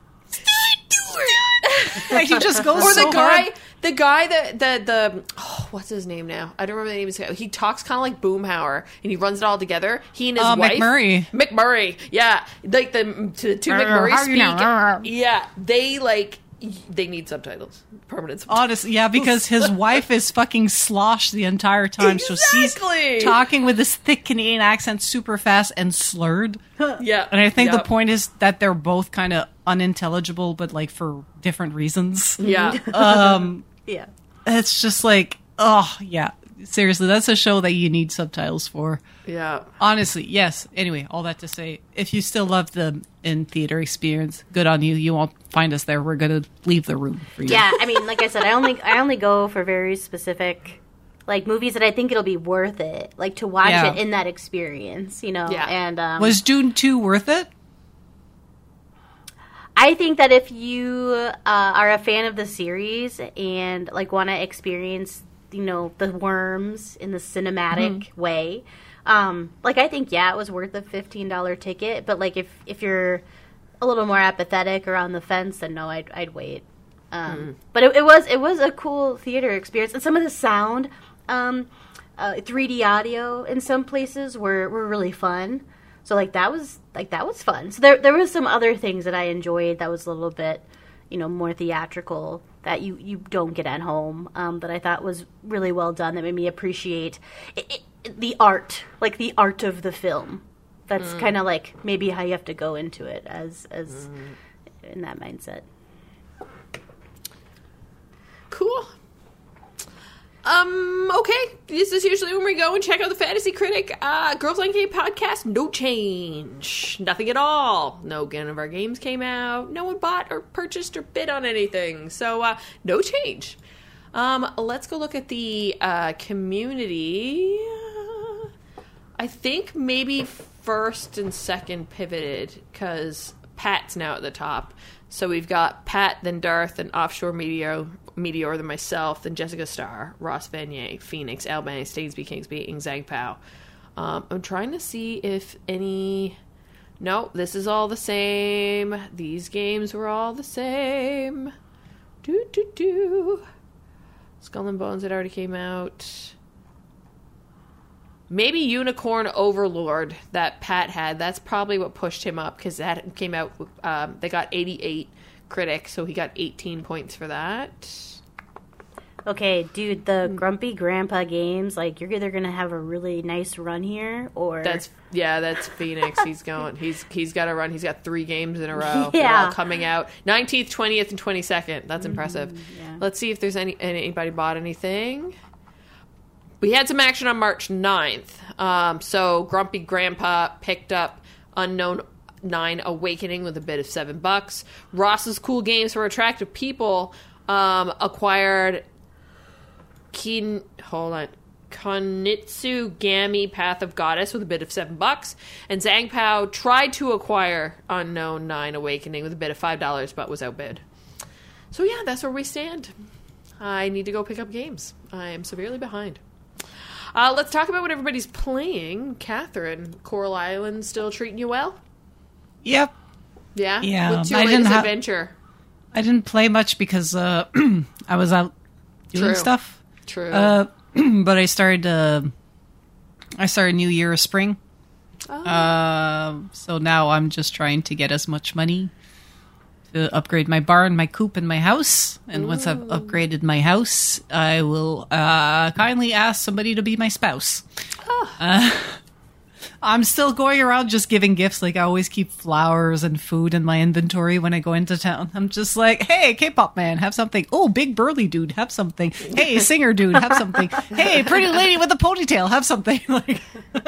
Like he just goes or so hard. The guy that what's his name now? I don't remember the name of his guy. He talks kind of like Boomhauer, and he runs it all together. He and his wife, McMurray, yeah, like the two McMurray speak. Yeah, they need subtitles, permanent subtitles. Honestly, yeah, because his wife is fucking slosh the entire time, exactly. So she's talking with this thick Canadian accent, super fast and slurred. Yeah, and I think the point is that they're both kind of unintelligible, but like for different reasons. Yeah, yeah. It's just like, oh yeah, seriously, that's a show that you need subtitles for. Yeah, honestly, yes. Anyway, all that to say, if you still love the in-theater experience, good on you. You won't find us there. We're going to leave the room for you. Yeah, I mean, like I said, I only go for very specific, like, movies that I think it'll be worth it, like, to watch it in that experience, Yeah. And was Dune 2 worth it? I think that if you are a fan of the series and, like, want to experience, the worms in the cinematic way, I think, it was worth a $15 ticket. But, like, if you're a little more apathetic or on the fence, then no, I'd wait. But it was a cool theater experience. And some of the sound, 3D audio in some places were really fun. So, that was fun. So there was some other things that I enjoyed that was a little bit, more theatrical that you don't get at home, that I thought was really well done, that made me appreciate the art, like the art of the film. That's kind of like maybe how you have to go into it as in that mindset. Cool. Okay. This is usually when we go and check out the Fantasy Critic Girls on Game podcast. No change. Nothing at all. No none of our games came out. No one bought or purchased or bid on anything. So, no change. Let's go look at the community. I think maybe first and second pivoted because Pat's now at the top. So we've got Pat, then Darth, then Offshore Meteor, then myself, then Jessica Starr, Ross Vanier, Phoenix, Albany, Stainsby, Kingsby, and Zhang Pao. I'm trying to see if any... No, this is all the same. These games were all the same. Skull and Bones had already came out. Maybe Unicorn Overlord that Pat had. That's probably what pushed him up because that came out. They got 88 critics, so he got 18 points for that. Okay, dude, the Grumpy Grandpa games, like, you're either gonna have a really nice run here, or that's Phoenix. He's going. He's got a run. He's got 3 games in a row. Yeah, they're all coming out 19th, 20th, and 22nd. That's impressive. Yeah. Let's see if there's anybody bought anything. We had some action on March 9th. So Grumpy Grandpa picked up Unknown 9 Awakening with a bid of $7. Ross's Cool Games for Attractive People acquired Konitsu Gami Path of Goddess with a bid of $7. And Zhang Pao tried to acquire Unknown 9 Awakening with a bid of $5, but was outbid. So yeah, that's where we stand. I need to go pick up games. I am severely behind. Let's talk about what everybody's playing. Catherine, Coral Island still treating you well? Yep. Yeah? Yeah. What's your latest adventure? I didn't play much because I was out doing stuff. True. But I started New Year of Spring. Oh. So now I'm just trying to get as much money to upgrade my barn, my coop, and my house. And once I've upgraded my house, I will kindly ask somebody to be my spouse. Oh. I'm still going around just giving gifts. Like, I always keep flowers and food in my inventory when I go into town. I'm just like, hey, K-pop man, have something. Oh, big burly dude, have something. Hey, singer dude, have something. Hey, pretty lady with a ponytail, have something. Like,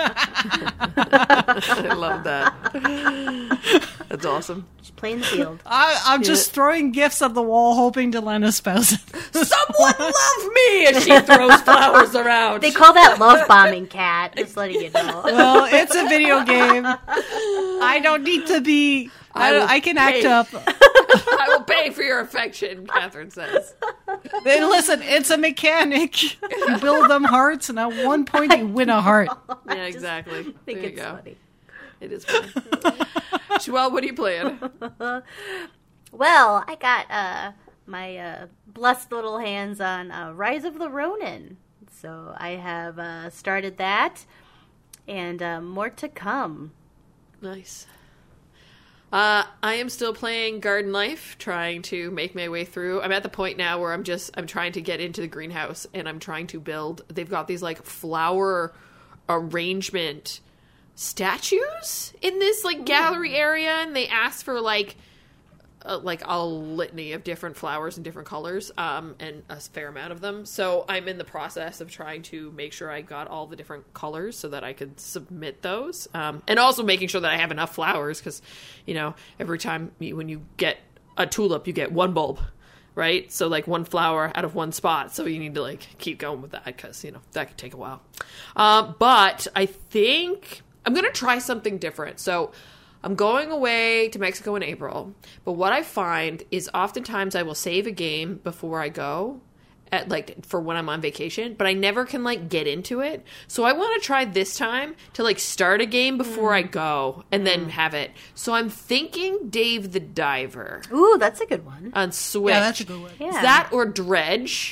I love that. That's awesome. just playing the field. I'm just throwing gifts at the wall, hoping to land a spouse. Someone love me! As she throws flowers around. They call that love bombing, Cat. Just letting you know. Well, it's a video game. I don't need to be. I can act up. I will pay for your affection, Catherine says. Then listen, it's a mechanic. You build them hearts, and at one point you win a heart. Yeah, exactly. I think There you it's go. funny. It is funny. Joelle, what are you playing? Well, I got my blessed little hands on Rise of the Ronin. So I have started that, and more to come. Nice. I am still playing Garden Life, trying to make my way through. I'm at the point now where I'm trying to get into the greenhouse, and I'm trying to build. They've got these like flower arrangement statues in this like gallery area, and they ask for like a litany of different flowers in different colors, and a fair amount of them. So I'm in the process of trying to make sure I got all the different colors so that I could submit those, and also making sure that I have enough flowers, because every time when you get a tulip, you get one bulb, right? So like one flower out of one spot. So you need to like keep going with that, because that could take a while. But I think I'm gonna try something different. So I'm going away to Mexico in April, but what I find is oftentimes I will save a game before I go, for when I'm on vacation, but I never can get into it. So I want to try this time to start a game before I go and then have it. So I'm thinking Dave the Diver. Ooh, that's a good one. On Switch. Yeah, that's a good one. Yeah. Is that or Dredge?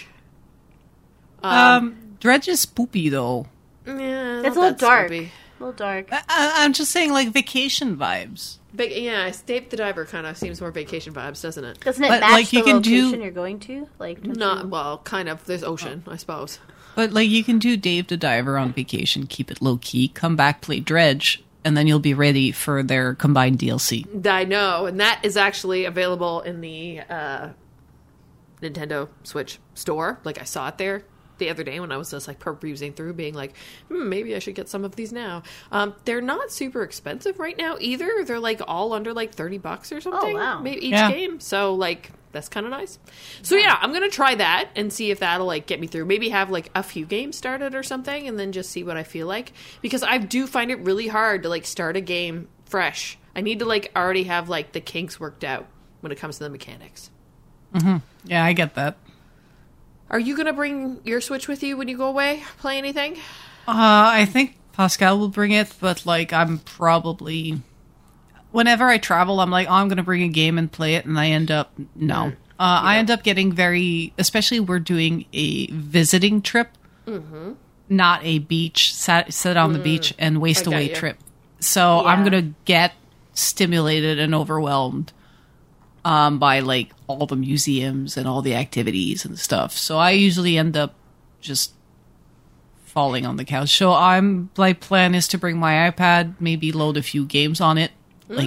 Dredge is spoopy though. Yeah, It's a little dark. A little dark. I'm just saying, vacation vibes. But yeah, Dave the Diver kind of seems more vacation vibes, doesn't it? Doesn't it But, match you the can do- location you're going to? Not well, kind of. There's ocean, I suppose. But you can do Dave the Diver on vacation, keep it low key, come back, play Dredge, and then you'll be ready for their combined DLC. I know, and that is actually available in the Nintendo Switch store. I saw it there the other day when I was just perusing through, being maybe I should get some of these now. They're not super expensive right now either. They're all under $30 or something. Oh, wow. Maybe each Yeah. game. So that's kind of nice. So yeah, I'm gonna try that and see if that'll get me through. Maybe have a few games started or something, and then just see what I feel like, because I do find it really hard to start a game fresh. I need to already have the kinks worked out when it comes to the mechanics. Yeah, I get that. Are you going to bring your Switch with you when you go away? Play anything? I think Pascal will bring it, but I'm probably... Whenever I travel, I'm I'm going to bring a game and play it, and I end up... No. I end up getting very... Especially we're doing a visiting trip, not a beach, sit on the beach and waste away trip. So I'm Yeah. going to get stimulated and overwhelmed by all the museums and all the activities and stuff. So I usually end up just falling on the couch. So my plan is to bring my iPad, maybe load a few games on it,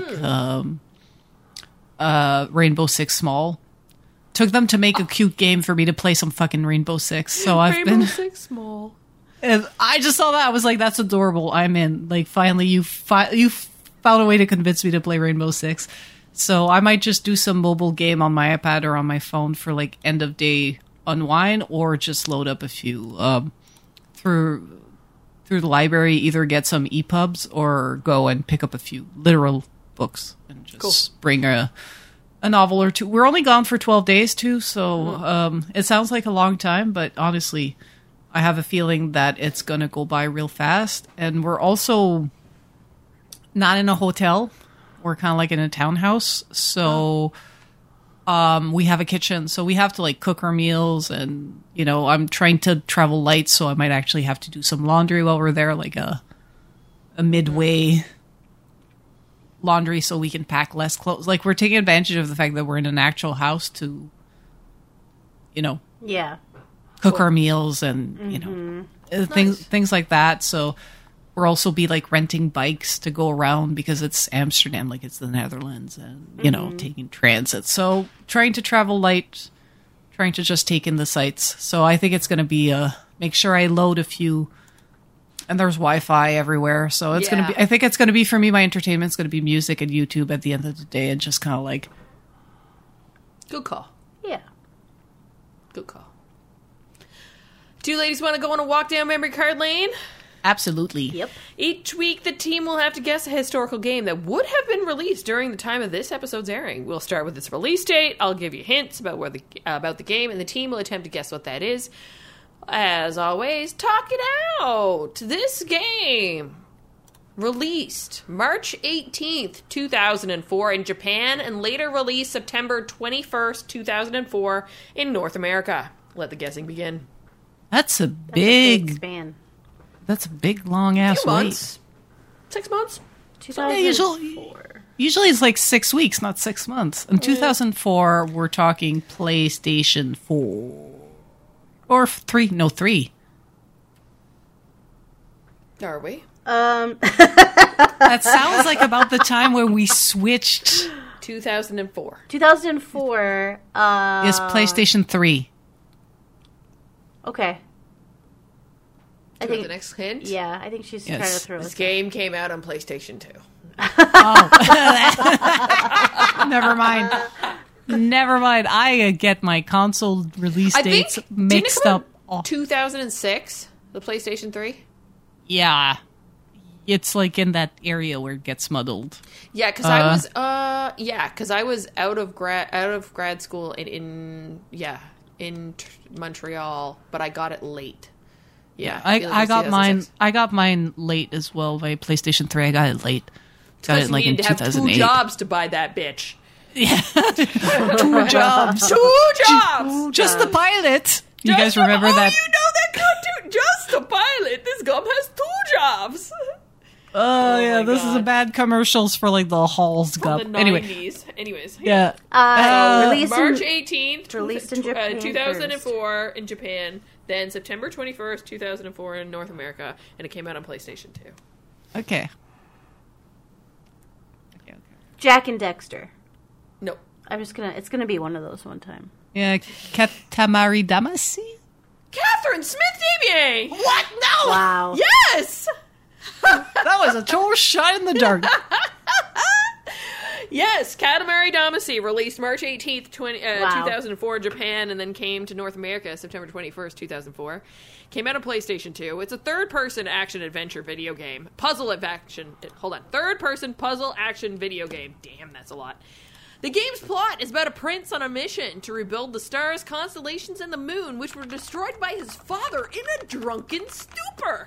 Rainbow Six Small. Took them to make a cute game for me to play some fucking Rainbow Six. So Rainbow Six Small. and I just saw that. I was like, that's adorable. I'm in. Finally, you found a way to convince me to play Rainbow Six. So I might just do some mobile game on my iPad or on my phone for end of day unwind, or just load up a few through the library. Either get some EPUBs or go and pick up a few literal books and just bring a novel or two. We're only gone for 12 days too, so it sounds like a long time, but honestly, I have a feeling that it's gonna go by real fast. And we're also not in a hotel. We're kind of in a townhouse, so we have a kitchen, so we have to cook our meals, and I'm trying to travel light, so I might actually have to do some laundry while we're there, a midway laundry, so we can pack less clothes. We're taking advantage of the fact that we're in an actual house to, Yeah. cook our meals and things like that. So we'll also be renting bikes to go around, because it's Amsterdam, it's the Netherlands, and taking transit. So trying to travel light, trying to just take in the sights. So I think it's going to be make sure I load a few, and there's Wi-Fi everywhere. So it's going to be, I think it's going to be, for me, my entertainment's going to be music and YouTube at the end of the day, and just kind of Good call. Yeah. Good call. Do you ladies want to go on a walk down memory card lane? Absolutely. Yep. Each week, the team will have to guess a historical game that would have been released during the time of this episode's airing. We'll start with its release date. I'll give you hints about about the game, and the team will attempt to guess what that is. As always, talk it out. This game released March 18th, 2004 in Japan, and later released September 21st, 2004 in North America. Let the guessing begin. That's a That's a big big. span. That's a big long ass 2 wait. months. 6 months. 2004. Usually it's like 6 weeks, not 6 months. In 2004, we're talking PlayStation 4 or 3. No, 3. Are we? That sounds like about the time when we switched. 2004. 2004. Is PlayStation 3? Okay. I think the next hint. Yeah, I think she's Yes. trying to throw This us. game came out on PlayStation 2. Never mind. Never mind. I get my console release I dates think mixed didn't it come up. out 2006, the PlayStation 3. Yeah. It's like in that area where it gets muddled. Yeah, because I was out of grad school in Montreal, but I got it late. Yeah, feel like I it was got mine. 2006. I got mine late as well. My PlayStation 3, I got it late. Got Because it like you in needed to have 2008. 2 jobs to buy that bitch. Yeah, 2 jobs. 2 jobs. Just the pilot. You guys remember that? You know that cartoon? Just a pilot. This gum has 2 jobs. Oh yeah, my this is a God. bad commercials for like the Halls From Cup. the Anyway, 90s. Anyways. yeah. Released March in, 18th, released in Japan 2004 in Japan, then September 21st, 2004 in North America, and it came out on PlayStation 2. Okay. Jack and Dexter. No. It's gonna be one of those one time. Yeah, Katamari Damacy. Catherine Smith-Damier! What? No! Wow. Yes! That was a total shot in the dark. Yes, Katamari Damacy, released March 18th, Wow. 2004 in Japan, and then came to North America September 21st, 2004. Came out on PlayStation 2. It's a third-person action-adventure video game. Third-person puzzle-action video game. Damn, that's a lot. The game's plot is about a prince on a mission to rebuild the stars, constellations, and the moon, which were destroyed by his father in a drunken stupor.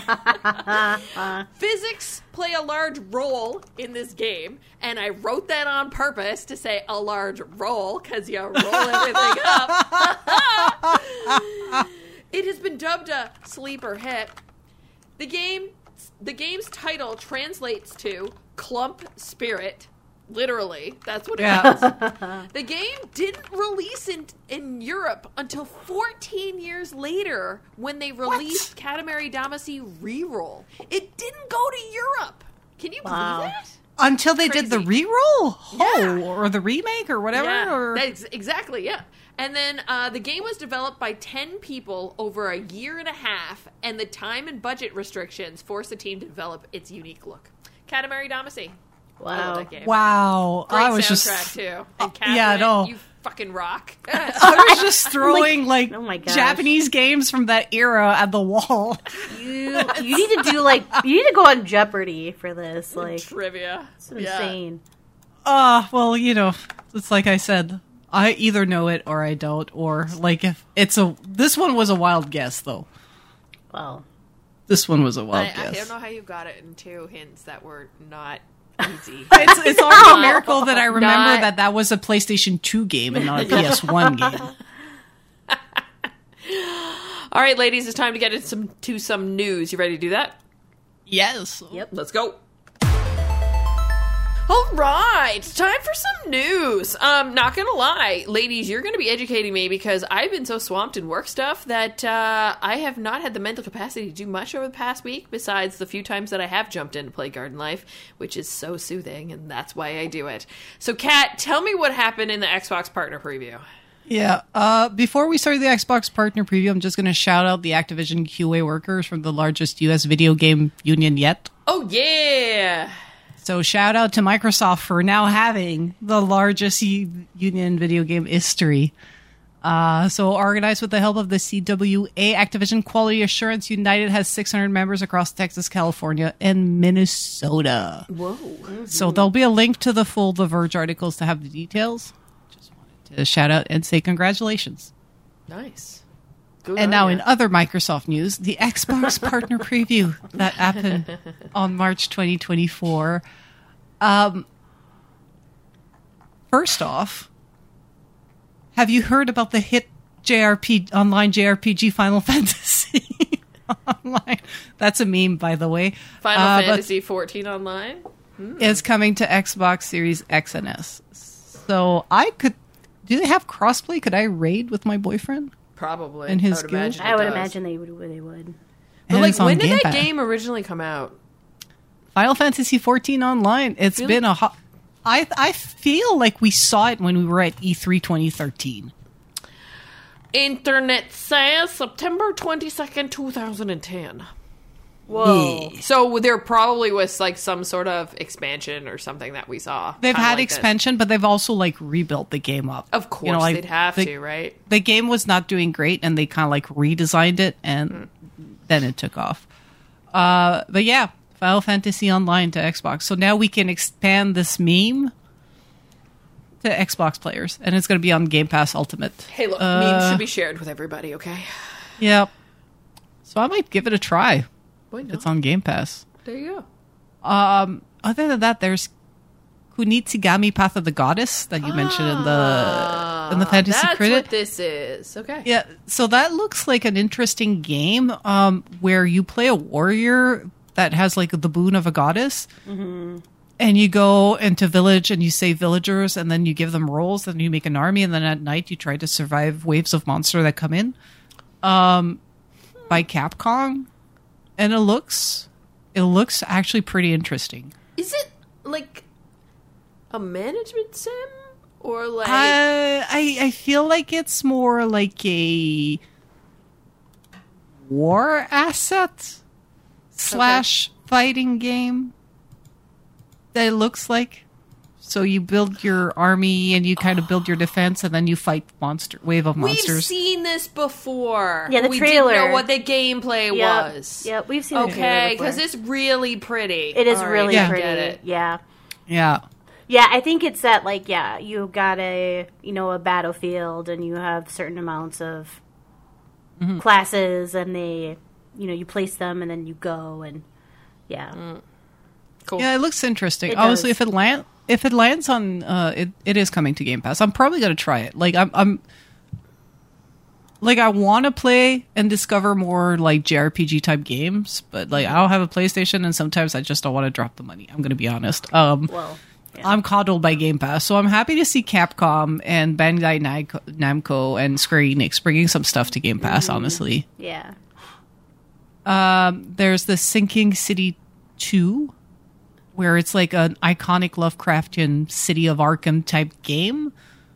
Physics play a large role in this game, and I wrote that on purpose to say a large role, because you roll everything up. It has been dubbed a sleeper hit. The game's title translates to Clump Spirit. Literally, that's what it means. The game didn't release in Europe until 14 years later when they released Katamari Damacy Reroll. It didn't go to Europe. Can you believe that? Until they did the Crazy. reroll? Yeah. Or the remake or whatever? Yeah, Or... exactly, yeah. And then the game was developed by 10 people over a year and a half, and the time and budget restrictions forced the team to develop its unique look. Katamari Damacy. I love Wow. that game. Wow. Great I was soundtrack, too. And Catherine, yeah, no. you fucking rock. I was just throwing like oh my gosh. Japanese games from that era at the wall. You need to do you need to go on Jeopardy for this. Like, Trivia. it's insane. Well, it's like I said, I either know it or I don't, or like if this one was a wild guess though. Well, This one was a wild I guess. don't know how you got it in 2 hints that were not easy. It's already a miracle that I remember Not- that was a PlayStation 2 game and not a PS1 game. All right, ladies, it's time to get into some news. You ready to do that? Yes. yep. Let's go. All right, time for some news. Not gonna lie, ladies, you're gonna be educating me because I've been so swamped in work stuff that I have not had the mental capacity to do much over the past week, besides the few times that I have jumped in to play Garden Life, which is so soothing, and that's why I do it. So, Kat, tell me what happened in the Xbox partner preview. Yeah. Before we start the Xbox partner preview, I'm just going to shout out the Activision QA workers from the largest U.S. video game union yet. Oh, yeah! So shout out to Microsoft for now having the largest union video game history. So organized with the help of the CWA, Activision Quality Assurance United has 600 members across Texas, California, and Minnesota. Whoa. So there'll be a link to the full The Verge articles to have the details. Just wanted to shout out and say congratulations. Nice. Good And now on in ya. other Microsoft news, the Xbox Partner Preview that happened on March 2024. First off, have you heard about the hit online JRPG Final Fantasy Online? That's a meme, by the way. Final but Fantasy 14 online? It's coming to Xbox Series X and S. So do they have crossplay? Could I raid with my boyfriend? Probably. And his I would guild? imagine I would it does. imagine they would. But And like, it's on when did Game that Pass. game originally come out? Final Fantasy 14 Online. It's Really? been a hot... I feel like we saw it when we were at E3 2013. Internet says September 22nd, 2010. Whoa. So there probably was like some sort of expansion or something that we saw. They've Kinda had like this. expansion, but they've also like rebuilt the game up. Of course, You know, like, they'd have the- to, right? The game was not doing great, and they kind of like redesigned it, and then it took off. But yeah, Final Fantasy Online to Xbox. So now we can expand this meme to Xbox players, and it's going to be on Game Pass Ultimate. Hey, look, memes should be shared with everybody, okay? Yep. So I might give it a try. Why not? It's on Game Pass. There you go. Other than that, there's Kunitsigami Path of the Goddess that you mentioned in the Fantasy That's Critic. what this is. Okay. Yeah, so that looks like an interesting game where you play a warrior that has like the boon of a goddess. And you go into village and you save villagers, and then you give them roles, and you make an army, and then at night you try to survive waves of monster that come in. By Capcom. And it looks actually pretty interesting. Is it like a management sim? Or like. I feel like it's more like a war asset / fighting game. That it looks like. So you build your army and you kind of build your defense, and then you fight wave of We've monsters. seen this before. Yeah, the we trailer. didn't know what the gameplay was. Yep, we've seen the Okay, trailer because before. it's really pretty. It is All right, really Yeah. pretty. Get it. Yeah. Yeah. Yeah, I think it's that, like, yeah, you got a battlefield, and you have certain amounts of classes, and they, you place them, and then you go, and yeah. Cool. Yeah, it looks interesting. It Obviously, does. if it lands on, it is coming to Game Pass. I'm probably going to try it. Like I'm like I want to play and discover more like JRPG type games, but like I don't have a PlayStation, and sometimes I just don't want to drop the money. I'm going to be honest. Well, yeah. I'm coddled by Game Pass, so I'm happy to see Capcom and Bandai Namco and Square Enix bringing some stuff to Game Pass. Honestly, Yeah. there's the Sinking City 2, where it's like an iconic Lovecraftian City of Arkham type game.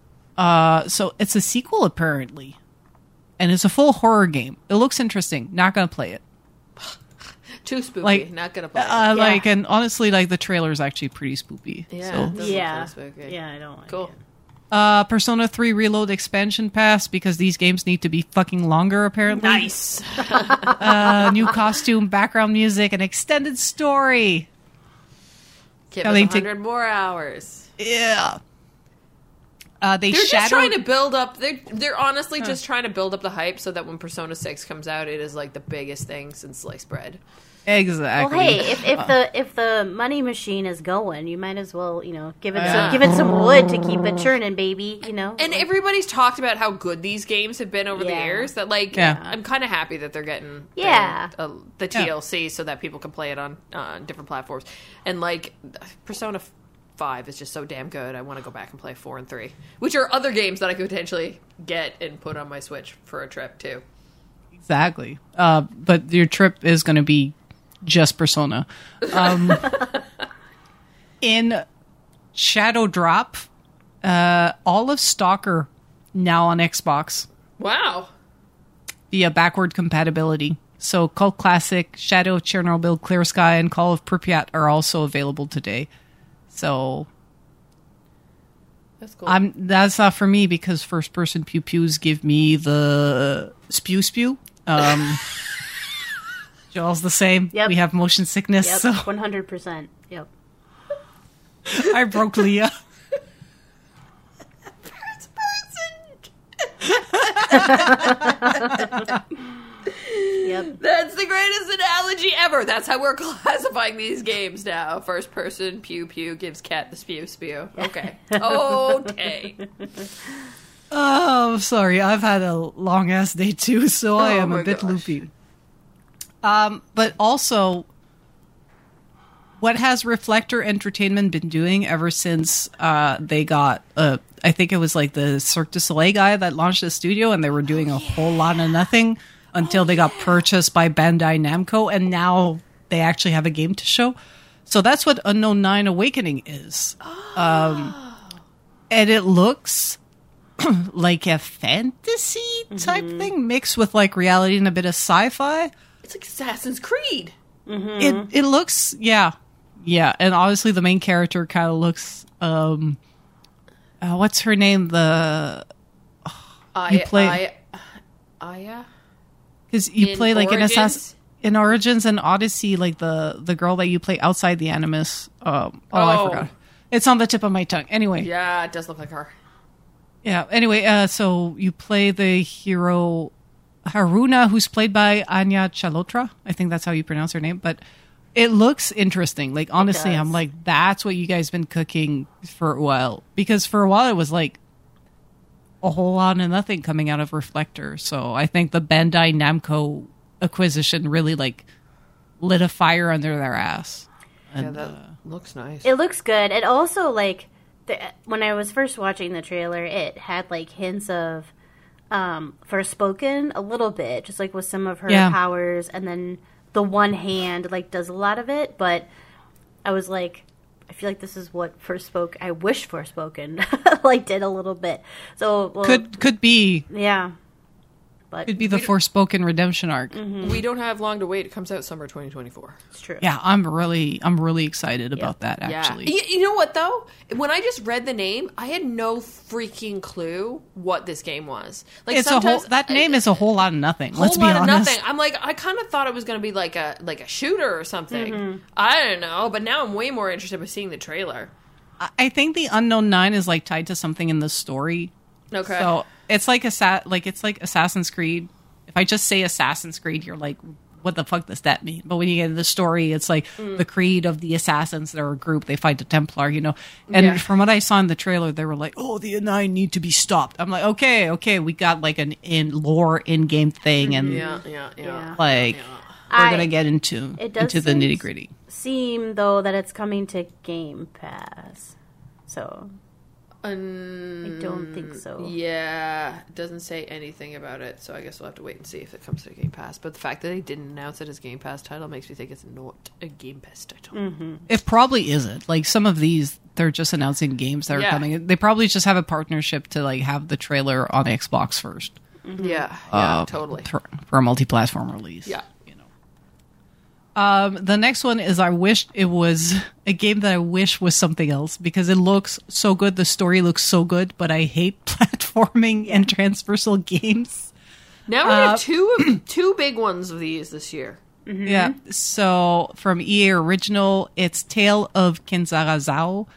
So it's a sequel apparently, and it's a full horror game. It looks interesting. Not gonna play it. Too spooky. Like, Not gonna play it. Like, and honestly, like the trailer is actually pretty spoopy. Yeah. So. it does look Yeah. pretty spooky. Yeah, I don't like Cool. it. Persona 3 Reload expansion pass, because these games need to be fucking longer apparently. Nice. New costume, background music, and extended story. Give Coming us to- 100 more hours. Yeah. They They're just shadowed. trying to build up. They're honestly just trying to build up the hype so that when Persona 6 comes out, it is like the biggest thing since sliced bread. Exactly. Well, hey, if the money machine is going, you might as well, give it Yeah. give it some wood to keep it churning, baby. And everybody's talked about how good these games have been over the Yeah. years. That like, Yeah. I'm kind of happy that they're getting Yeah. the TLC so that people can play it on different platforms. And like, Persona 5 is just so damn good. I want to go back and play 4 and 3, which are other games that I could potentially get and put on my Switch for a trip too. Exactly. But your trip is going to be just Persona. In Shadow Drop, all of Stalker now on Xbox Wow. via backward compatibility. So Cult Classic, Shadow of Chernobyl, Clear Sky, and Call of Pripyat are also available today. So That's cool. That's not for me because first person pew pews give me the spew. Joel's the same. Yep. We have motion sickness. Yep, So 100%. Yep. I broke Leah. First person. Yep. That's the greatest analogy ever. That's how we're classifying these games now. First person, pew pew, gives cat the spew. Okay. Okay. Oh, sorry. I've had a long ass day too, so I am my a bit gosh. loopy. But also, what has Reflector Entertainment been doing ever since they got, I think it was like the Cirque du Soleil guy that launched the studio, and they were doing a whole lot of nothing until they got purchased by Bandai Namco, and now they actually have a game to show. So that's what Unknown 9 Awakening is. And it looks like a fantasy type thing mixed with like reality and a bit of sci-fi. It's like Assassin's Creed. It looks, yeah, and obviously the main character kind of looks, what's her name? You play Aya? because you In play like an Origins? assassin in Origins and Odyssey, like the girl that you play outside the Animus. I forgot. It's on the tip of my tongue. Anyway, Yeah, it does look like her. yeah. Anyway, so you play the hero Haruna, who's played by Anya Chalotra. I think that's how you pronounce her name, but it looks interesting. Like, honestly, does. I'm like, that's what you guys been cooking for a while. Because for a while, it was like a whole lot of nothing coming out of Reflector. So I think the Bandai Namco acquisition really like lit a fire under their ass. Yeah, And, that looks nice. It looks good. And also, like, when I was first watching the trailer, it had, like, hints of Forspoken a little bit, just, like, with some of her Yeah. powers. And then the one hand, like, does a lot of it. But I was like, I feel like this is what I wish Forspoken, like, did a little bit. So, well, could be yeah. But the Forspoken redemption arc. We don't have long to wait. It comes out summer 2024. it's true. Yeah, I'm really excited about that. Actually, Yeah. You know what, though? When I just read the name, I had no freaking clue what this game was. Like, it's a whole. sometimes That name is a whole lot of nothing. whole Let's be lot of honest. nothing. I'm like, I kind of thought it was going to be like a shooter or something. I don't know, but now I'm way more interested by seeing the trailer. I think the Unknown 9 is like tied to something in the story. Okay. So it's like it's like Assassin's Creed. If I just say Assassin's Creed, you're like, what the fuck does that mean? But when you get into the story, it's like the creed of the assassins. They're a group. They fight the Templar, you know. And Yeah. from what I saw in the trailer, they were like, oh, the Nine need to be stopped. I'm like, okay, we got like an in-game thing, and Yeah. like we're gonna get into It does into the seem- nitty gritty. Seem, though, that it's coming to Game Pass. So, I don't think so. Yeah, it doesn't say anything about it, so I guess we'll have to wait and see if it comes to Game Pass. But the fact that they didn't announce it as Game Pass title makes me think it's not a Game Pass title. It probably isn't. Like some of these, they're just announcing games that are Yeah. coming. They probably just have a partnership to like have the trailer on Xbox first. Yeah, totally. For a multi-platform release. Yeah. You know. The next one is I wish it was a game that I wish was something else because it looks so good. The story looks so good, but I hate platforming and transversal games. Now we have two big ones of these this year. Yeah. So from EA Original, it's Tale of Kinzarazao.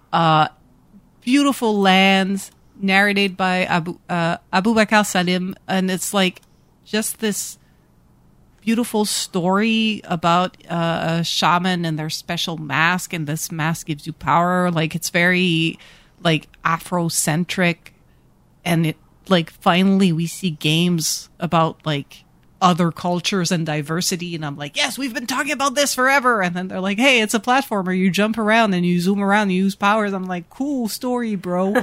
Beautiful lands, narrated by Abubakar Salim, and it's like just this beautiful story about a shaman and their special mask, and this mask gives you power. Like it's very like Afrocentric, and it like finally we see games about like other cultures and diversity, and I'm like, yes, we've been talking about this forever. And then they're like, hey, it's a platformer, you jump around and you zoom around and you use powers. I'm like, cool story, bro.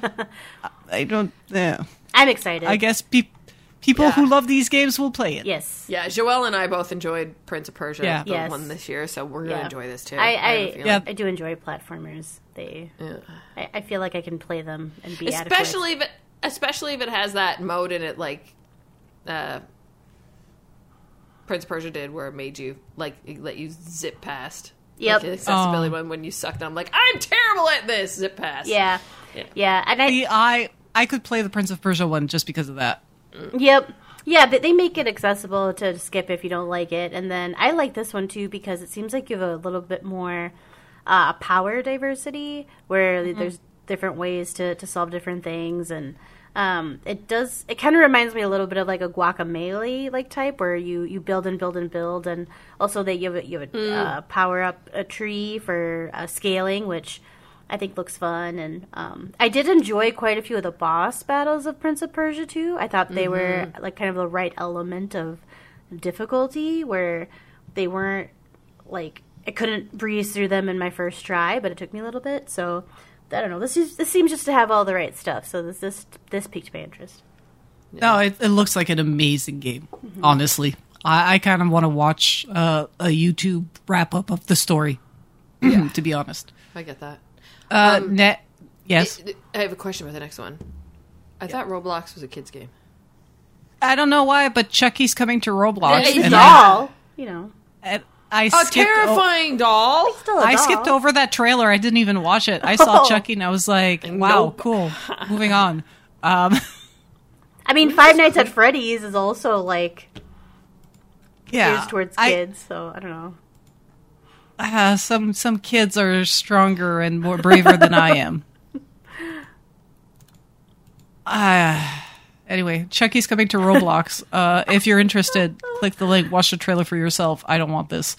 I don't I'm excited. I guess people who love these games will play it. Yes. Yeah, Joelle and I both enjoyed Prince of Persia, Yeah. the Yes. one this year, so we're gonna enjoy this too. I have a feeling. Yeah. I do enjoy platformers. I feel like I can play them and be adequate. especially if it has that mode in it, like Prince of Persia did, where it made you like it let you zip past Yep. Like the accessibility one, when you sucked on, I'm like, I'm terrible at this. Zip pass. Yeah. And I could play the Prince of Persia one just because of that. Yep. Yeah, but they make it accessible to skip if you don't like it. And then I like this one, too, because it seems like you have a little bit more power diversity, where there's different ways to solve different things. And it kind of reminds me a little bit of like a Guacamelee like type, where you build and build and build. And also you have a power up a tree for scaling, which I think looks fun. And I did enjoy quite a few of the boss battles of Prince of Persia 2. I thought they were like kind of the right element of difficulty, where they weren't like, I couldn't breeze through them in my first try, but it took me a little bit. So I don't know. This seems just to have all the right stuff. So this piqued my interest. No, it looks like an amazing game. Honestly, I kind of want to watch a YouTube wrap up of the story. To be honest, I get that. Yes. I have a question about the next one. I thought Roblox was a kid's game. I don't know why, but Chucky's coming to Roblox. It's and all, you know. I A skipped terrifying doll. Still a I doll. skipped over that trailer. I didn't even watch it. I saw Chucky and I was like, wow, Nope. cool. Moving on. I mean, Five Nights at Freddy's is also like geared towards kids, so I don't know. Some kids are stronger and more braver than I am. Anyway, Chucky's coming to Roblox. If you're interested, click the link. Watch the trailer for yourself. I don't want this.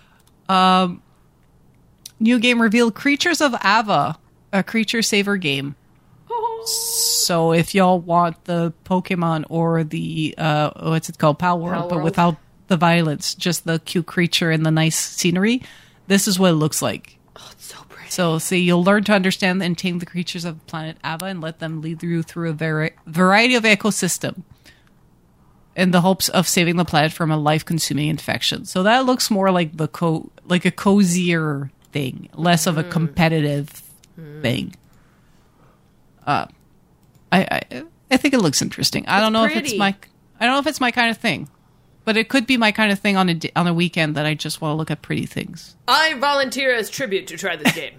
New game revealed: Creatures of Ava, a creature saver game. So if y'all want the Pokemon or the what's it called, Pal World, but without the violence, just the cute creature and the nice scenery, this is what it looks like. Oh, it's so pretty. So, see, you'll learn to understand and tame the creatures of planet Ava and let them lead you through a variety of ecosystem in the hopes of saving the planet from a life-consuming infection. So that looks more like like a cozier thing, less of a competitive thing. I think it looks interesting. I don't know if it's my kind of thing. But it could be my kind of thing on a weekend that I just want to look at pretty things. I volunteer as tribute to try this game.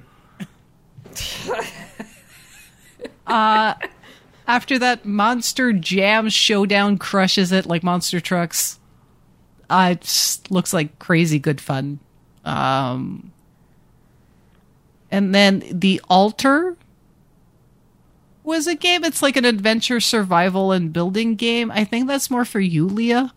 After that, Monster Jam Showdown crushes it like monster trucks. It just looks like crazy good fun. And then The Altar was a game. It's like an adventure, survival, and building game. I think that's more for you, Leah.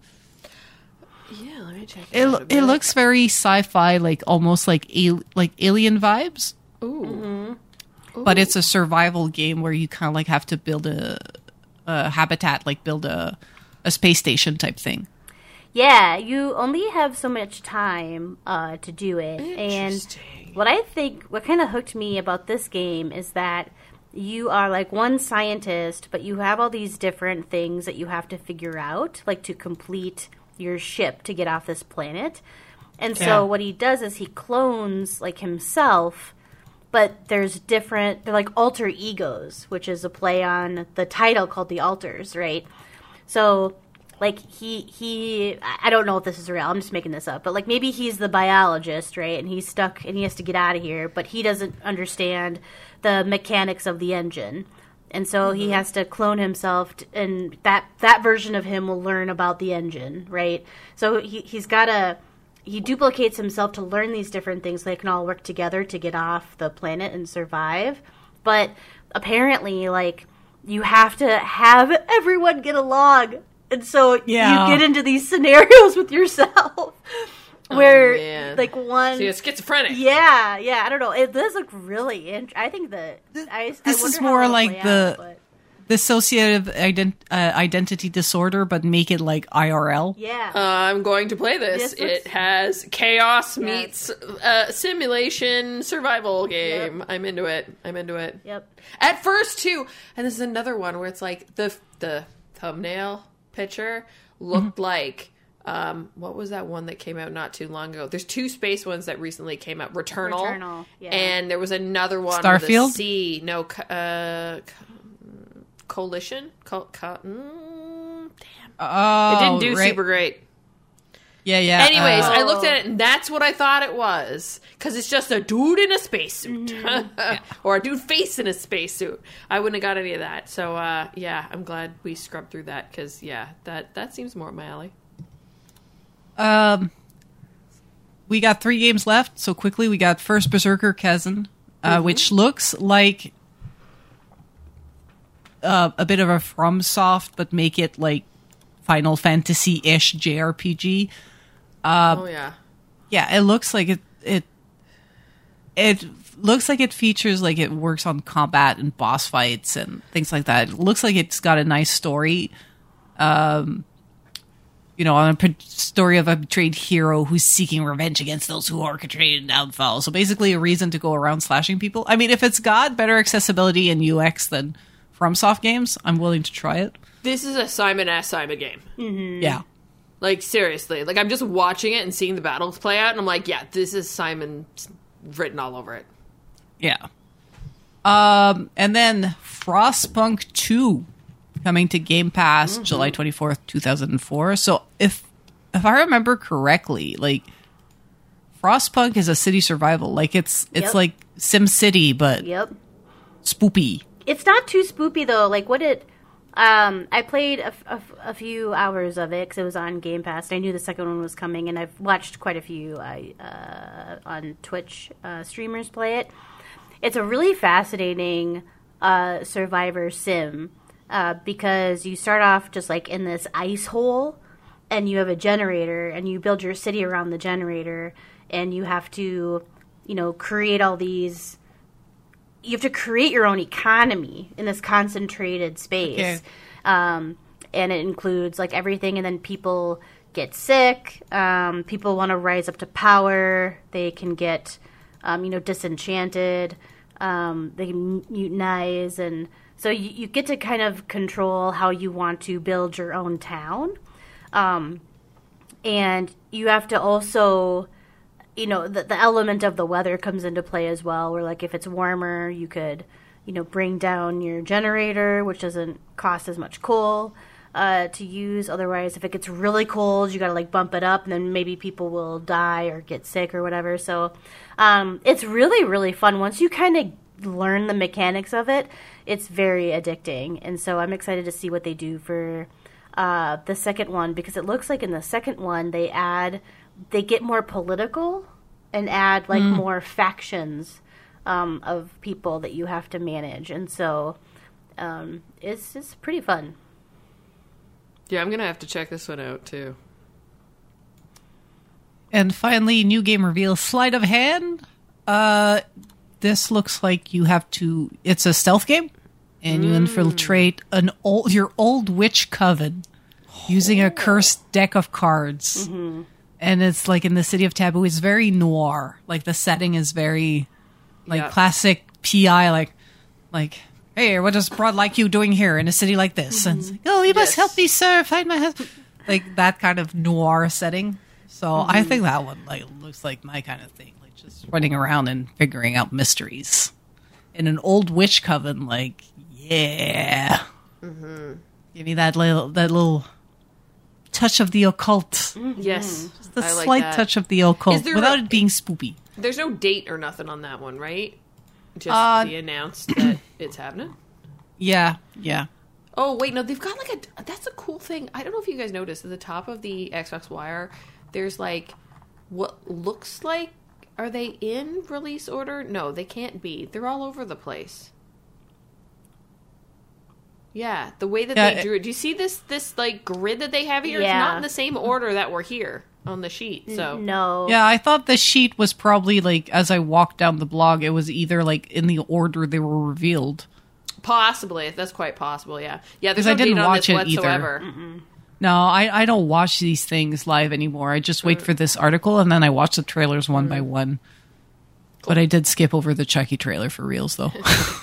Yeah, let me check it out. It looks very sci-fi, like almost like alien vibes. Ooh. But it's a survival game where you kind of like have to build a habitat, like build a space station type thing. Yeah, you only have so much time to do it. And what kind of hooked me about this game is that you are like one scientist, but you have all these different things that you have to figure out, like to complete your ship to get off this planet. And so what he does is he clones like himself, but they're like alter egos, which is a play on the title called The Altars, right? So like he I don't know if this is real, I'm just making this up, but like maybe he's the biologist, right? And he's stuck and he has to get out of here, but he doesn't understand the mechanics of the engine. And so he has to clone himself, and that version of him will learn about the engine, right? So he duplicates himself to learn these different things so they can all work together to get off the planet and survive. But apparently, like, you have to have everyone get along. And so you get into these scenarios with yourself. Where, like, one... So you're schizophrenic. Yeah, I don't know. It does look really interesting. I think that... This is more like the dissociative identity disorder, but make it like IRL. Yeah. I'm going to play this. It has chaos meets simulation survival game. Yep. I'm into it. Yep. At first, too, and this is another one where it's like the thumbnail picture looked like... what was that one that came out not too long ago? There's two space ones that recently came out. Returnal. Yeah. And there was another one. Starfield? With a C. No, Coalition? Damn. Oh, It didn't do super great. Yeah. Anyways, I looked at it, and that's what I thought it was. Because it's just a dude in a spacesuit. Or a dude face in a spacesuit. I wouldn't have got any of that. So, yeah, I'm glad we scrubbed through that. Because, yeah, that seems more up my alley. We got 3 games left. So quickly, we got first Berserker Kaizen, which looks like a bit of a FromSoft, but make it like Final Fantasy-ish JRPG. Yeah, it looks like it looks like it features like it works on combat and boss fights and things like that. It looks like it's got a nice story. On a story of a betrayed hero who's seeking revenge against those who orchestrated downfall. So basically a reason to go around slashing people. I mean, if it's got better accessibility and UX than FromSoft games, I'm willing to try it. This is a Simon game. Mm-hmm. Yeah. Like, seriously. Like, I'm just watching it and seeing the battles play out, and I'm like, yeah, this is Simon written all over it. Yeah. And then Frostpunk 2 coming to Game Pass July 24th, 2004. So if I remember correctly, like, Frostpunk is a city survival. Like, it's like SimCity, but spoopy. It's not too spoopy, though. Like, I played a few hours of it because it was on Game Pass. I knew the second one was coming, and I've watched quite a few on Twitch streamers play it. It's a really fascinating survivor sim because you start off just like in this ice hole, and you have a generator, and you build your city around the generator, and you have to, create all these. You have to create your own economy in this concentrated space. Okay. And it includes like everything. And then people get sick. People want to rise up to power. They can get, disenchanted. They can mutinize. And so you get to kind of control how you want to build your own town. And you have to also... the element of the weather comes into play as well, where, like, if it's warmer, you could, bring down your generator, which doesn't cost as much coal to use. Otherwise, if it gets really cold, you got to, like, bump it up, and then maybe people will die or get sick or whatever. So it's really, really fun. Once you kind of learn the mechanics of it, it's very addicting. And so I'm excited to see what they do for the second one, because it looks like in the second one they get more political and add like more factions of people that you have to manage, and so it's pretty fun. Yeah, I'm gonna have to check this one out too. And finally, new game reveal: Sleight of Hand. This looks like you have to. It's a stealth game, and you infiltrate your old witch coven using a cursed deck of cards. Mm-hmm. And it's like in the city of Taboo. It's very noir. Like the setting is very classic PI. Like, hey, what is broad like you doing here in a city like this? And it's like, oh, you must help me, sir, find my husband. Like that kind of noir setting. So I think that one looks like my kind of thing. Like just running around and figuring out mysteries in an old witch coven. Like, yeah, give me that little touch of the occult. Yes. Just a slight touch of the occult without it being spoopy. There's no date or nothing on that one, right? Just the announced that it's happening? Yeah. Oh, wait, no, they've got that's a cool thing. I don't know if you guys noticed, at the top of the Xbox Wire, there's like what looks like, are they in release order? No, they can't be. They're all over the place. Yeah, the way that they drew it. Do you see this like grid that they have here? Yeah. It's not in the same order that we're here on the sheet. So No. Yeah, I thought the sheet was probably like, as I walked down the blog, it was either like in the order they were revealed. Possibly. That's quite possible, yeah. Yeah, there's I no date didn't on watch this it either. whatsoever. No, I don't watch these things live anymore. I just wait for this article and then I watch the trailers one by one. Cool. But I did skip over the Chucky trailer for reals, though.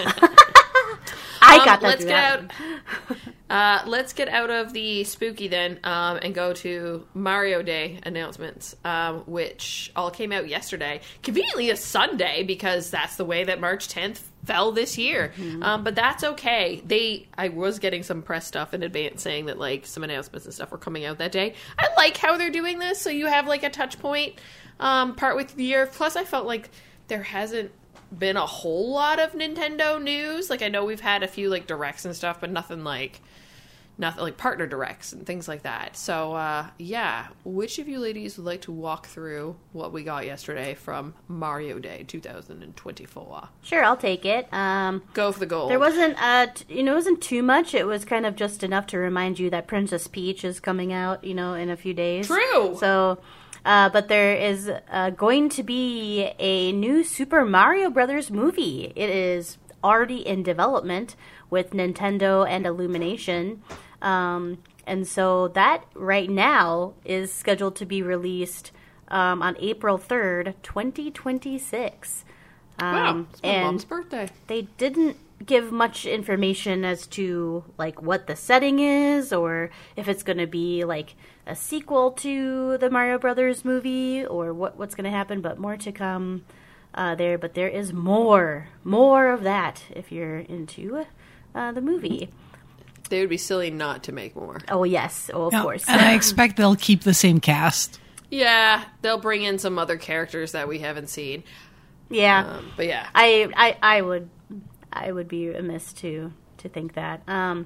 I got that. Let's get out of the spooky then, and go to Mario Day announcements, which all came out yesterday. Conveniently a Sunday, because that's the way that March 10th fell this year. But that's okay. I was getting some press stuff in advance saying that, like, some announcements and stuff were coming out that day. I like how they're doing this, so you have, like, a touch point part with the year. Plus, I felt like there hasn't been a whole lot of Nintendo news. Like, I know we've had a few, like, directs and stuff, but nothing like partner directs and things like that. So, yeah. Which of you ladies would like to walk through what we got yesterday from Mario Day 2024? Sure, I'll take it. Go for the gold. There wasn't, it wasn't too much. It was kind of just enough to remind you that Princess Peach is coming out, in a few days. True. So, but there is going to be a new Super Mario Brothers movie. It is already in development with Nintendo and Illumination. And so that right now is scheduled to be released on April 3rd, 2026. Wow, it's my mom's birthday. They didn't give much information as to, like, what the setting is or if it's going to be, like, a sequel to the Mario Brothers movie or what's going to happen, but more to come there. But there is more of that if you're into the movie. They would be silly not to make more. Oh, yes. Oh, of course. And I expect they'll keep the same cast. Yeah, they'll bring in some other characters that we haven't seen. Yeah. But yeah. I would be amiss to think that.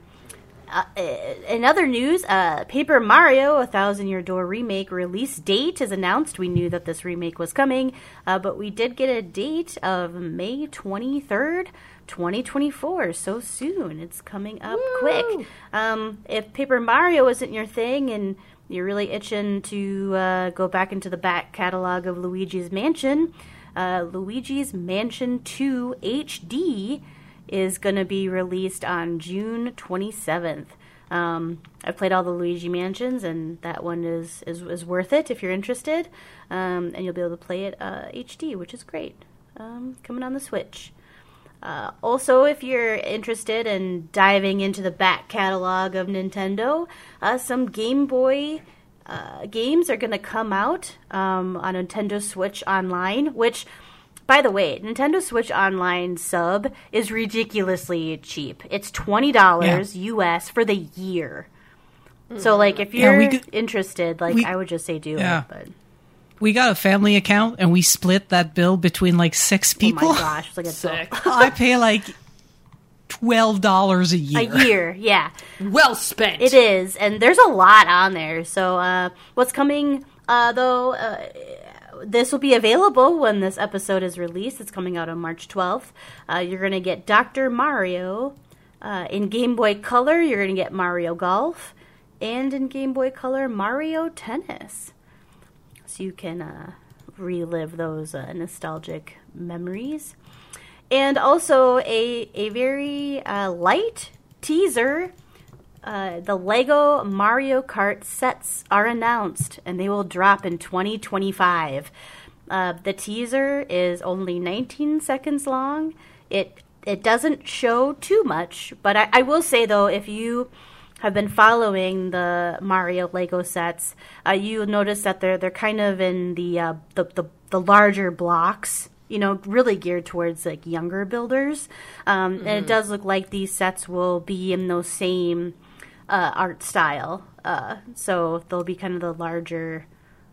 In other news, Paper Mario: A Thousand Year Door remake release date is announced. We knew that this remake was coming, but we did get a date of May 23rd, 2024. So soon. It's coming up quick. If Paper Mario isn't your thing and you're really itching to go back into the back catalog of Luigi's Mansion, Luigi's Mansion 2 HD is going to be released on June 27th. I've played all the Luigi Mansions, and that one is worth it if you're interested. And you'll be able to play it HD, which is great. Coming on the Switch. Also, if you're interested in diving into the back catalog of Nintendo, some Game Boy games are going to come out on Nintendo Switch Online, which, by the way, Nintendo Switch Online sub is ridiculously cheap. It's $20 US for the year. So, like, if you're interested, like, I would just say do it. But we got a family account, and we split that bill between, like, 6 people. Oh, my gosh. It's like a Sick. I pay, like, $12 a year. A year, yeah. Well spent. It is, and there's a lot on there. So what's coming, though, this will be available when this episode is released. It's coming out on March 12th. You're going to get Dr. Mario. In Game Boy Color, you're going to get Mario Golf. And in Game Boy Color, Mario Tennis. So you can relive those nostalgic memories. And also a very light teaser. The Lego Mario Kart sets are announced, and they will drop in 2025. The teaser is only 19 seconds long. It doesn't show too much, but I will say, though, if you have been following the Mario Lego sets, you'll notice that they're kind of in the larger blocks. Really geared towards, like, younger builders. And it does look like these sets will be in those same art style. So they'll be kind of the larger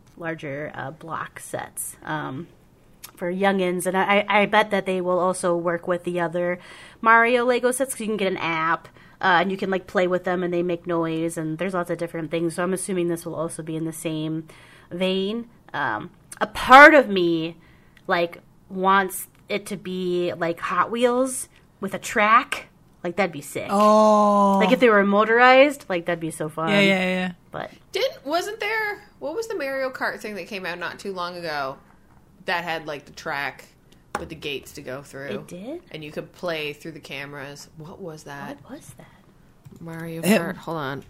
block sets for youngins. And I bet that they will also work with the other Mario Lego sets, because you can get an app, and you can, like, play with them, and they make noise, and there's lots of different things. So I'm assuming this will also be in the same vein. A part of me, like, wants it to be like Hot Wheels with a track. Like, that'd be sick. Oh. Like, if they were motorized, like, that'd be so fun. Yeah. But Wasn't there, what was the Mario Kart thing that came out not too long ago that had, like, the track with the gates to go through? It did? And you could play through the cameras. What was that? What was that? Mario Kart. Hold on.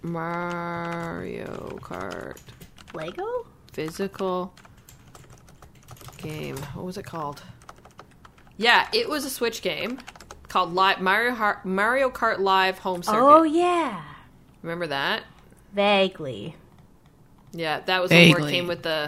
Mario Kart. Lego? Physical game. What was it called? Yeah, it was a Switch game called Mario Kart Live Home Circuit. Oh, yeah. Remember that? Vaguely. Yeah, that was the one where it came with the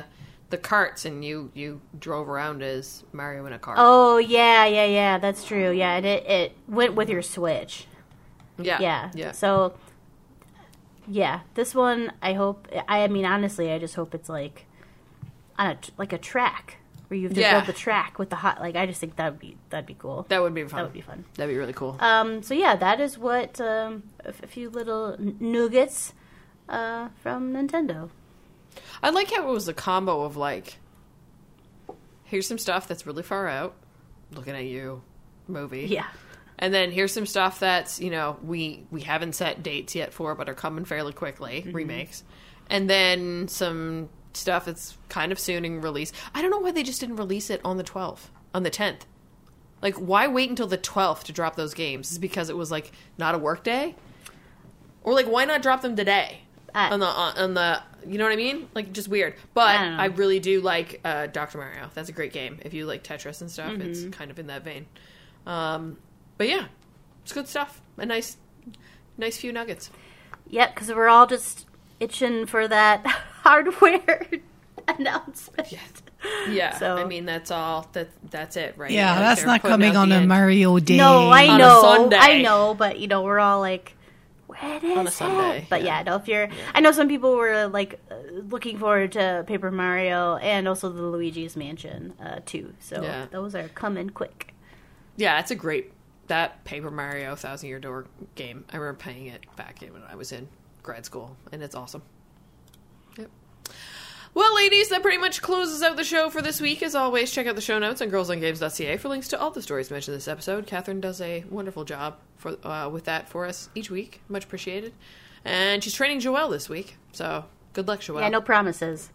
the carts, and you drove around as Mario in a cart. Oh, yeah, that's true. Yeah, and it went with your Switch. Yeah. So, yeah, this one, I mean, honestly, I just hope it's like on a track where you have to build the track with the hot. Like, I just think that'd be cool. That would be fun. That would be fun. That'd be really cool. So yeah, that is what a few little nuggets from Nintendo. I like how it was a combo of like, here's some stuff that's really far out, looking at you, movie. Yeah. And then here's some stuff that's, we haven't set dates yet for, but are coming fairly quickly, remakes. And then some stuff that's kind of soon in release. I don't know why they just didn't release it on the 10th. Like, why wait until the 12th to drop those games? Is it because it was, like, not a work day? Or, like, why not drop them today? On the you know what I mean? Like, just weird. But I really do like Dr. Mario. That's a great game. If you like Tetris and stuff, it's kind of in that vein. But yeah, it's good stuff. A nice few nuggets. Yep, because we're all just itching for that hardware announcement. Yeah. So, I mean, that's all. That's it, right? Yeah, Like, that's not coming on a Mario Day. No, I On a know. Sunday. I know, but, we're all like, when is on a Sunday. it? But yeah, no, if you're... I know some people were, like, looking forward to Paper Mario and also the Luigi's Mansion, too. So those are coming quick. Yeah, it's a great... That Paper Mario 1,000 Year Door game, I remember playing it back when I was in grad school, and it's awesome. Yep. Well, ladies, that pretty much closes out the show for this week. As always, check out the show notes on girlsongames.ca for links to all the stories mentioned in this episode. Catherine does a wonderful job with that for us each week. Much appreciated. And she's training Joelle this week, so good luck, Joelle. Yeah, no promises.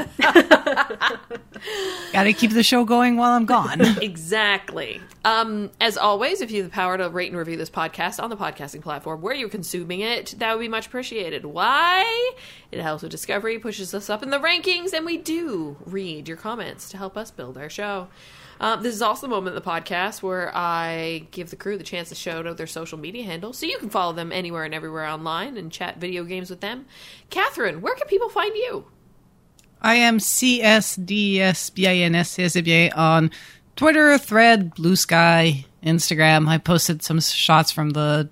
Gotta keep the show going while I'm gone. Exactly. As always, if you have the power to rate and review this podcast on the podcasting platform where you're consuming it, that would be much appreciated. Why? It helps with discovery, pushes us up in the rankings, and we do read your comments to help us build our show. This is also the moment in the podcast where I give the crew the chance to shout out their social media handles, so you can follow them anywhere and everywhere online and chat video games with them. Catherine, where can people find you? I am CSDSBINSCSBA on Twitter, Thread, Blue Sky, Instagram. I posted some shots from the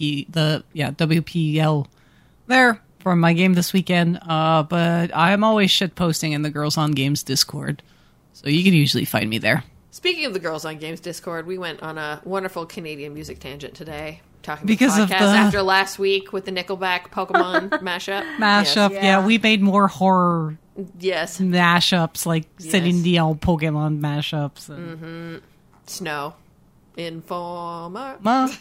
WPL there from my game this weekend. But I'm always shitposting in the Girls on Games Discord, so you can usually find me there. Speaking of the Girls on Games Discord, we went on a wonderful Canadian music tangent today. Talking because about of podcasts after last week with the Nickelback Pokemon mashup. Yes. Yeah, we made more horror mashups, like Celine Dion Pokemon mashups. And... Snow. Informer. I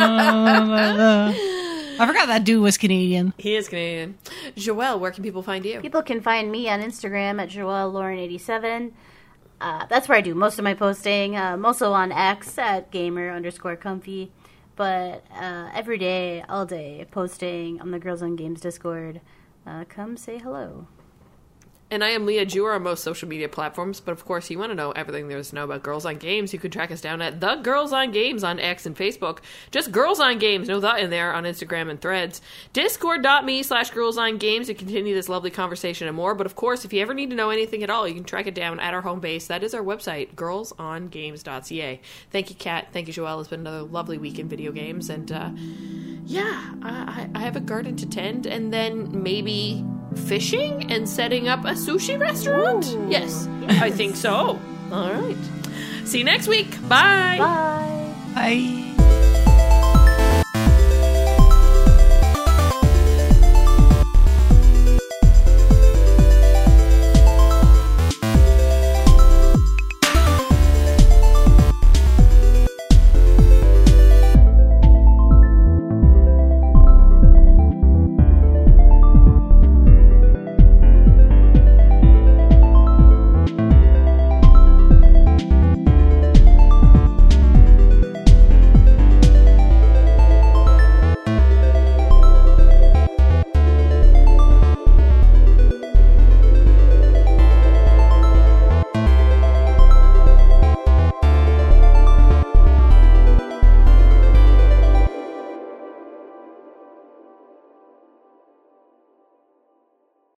forgot that dude was Canadian. He is Canadian. Joelle, where can people find you? People can find me on Instagram at JoelleLauren87. That's where I do most of my posting. I'm also on X at gamer_comfy. But every day, all day, posting on the Girls on Games Discord. Come say hello. And I am Leah Jewer on most social media platforms, but of course, you want to know everything there is to know about Girls on Games, you can track us down at The Girls on Games on X and Facebook. Just Girls on Games, no that in there, on Instagram and Threads. Discord.me/Girls on Games to continue this lovely conversation and more. But of course, if you ever need to know anything at all, you can track it down at our home base. That is our website, girlsongames.ca. Thank you, Kat. Thank you, Joelle. It's been another lovely week in video games. And I have a garden to tend, and then maybe fishing and setting up a sushi restaurant? Ooh, yes, I think so. All right. See you next week. Bye. Bye. Bye.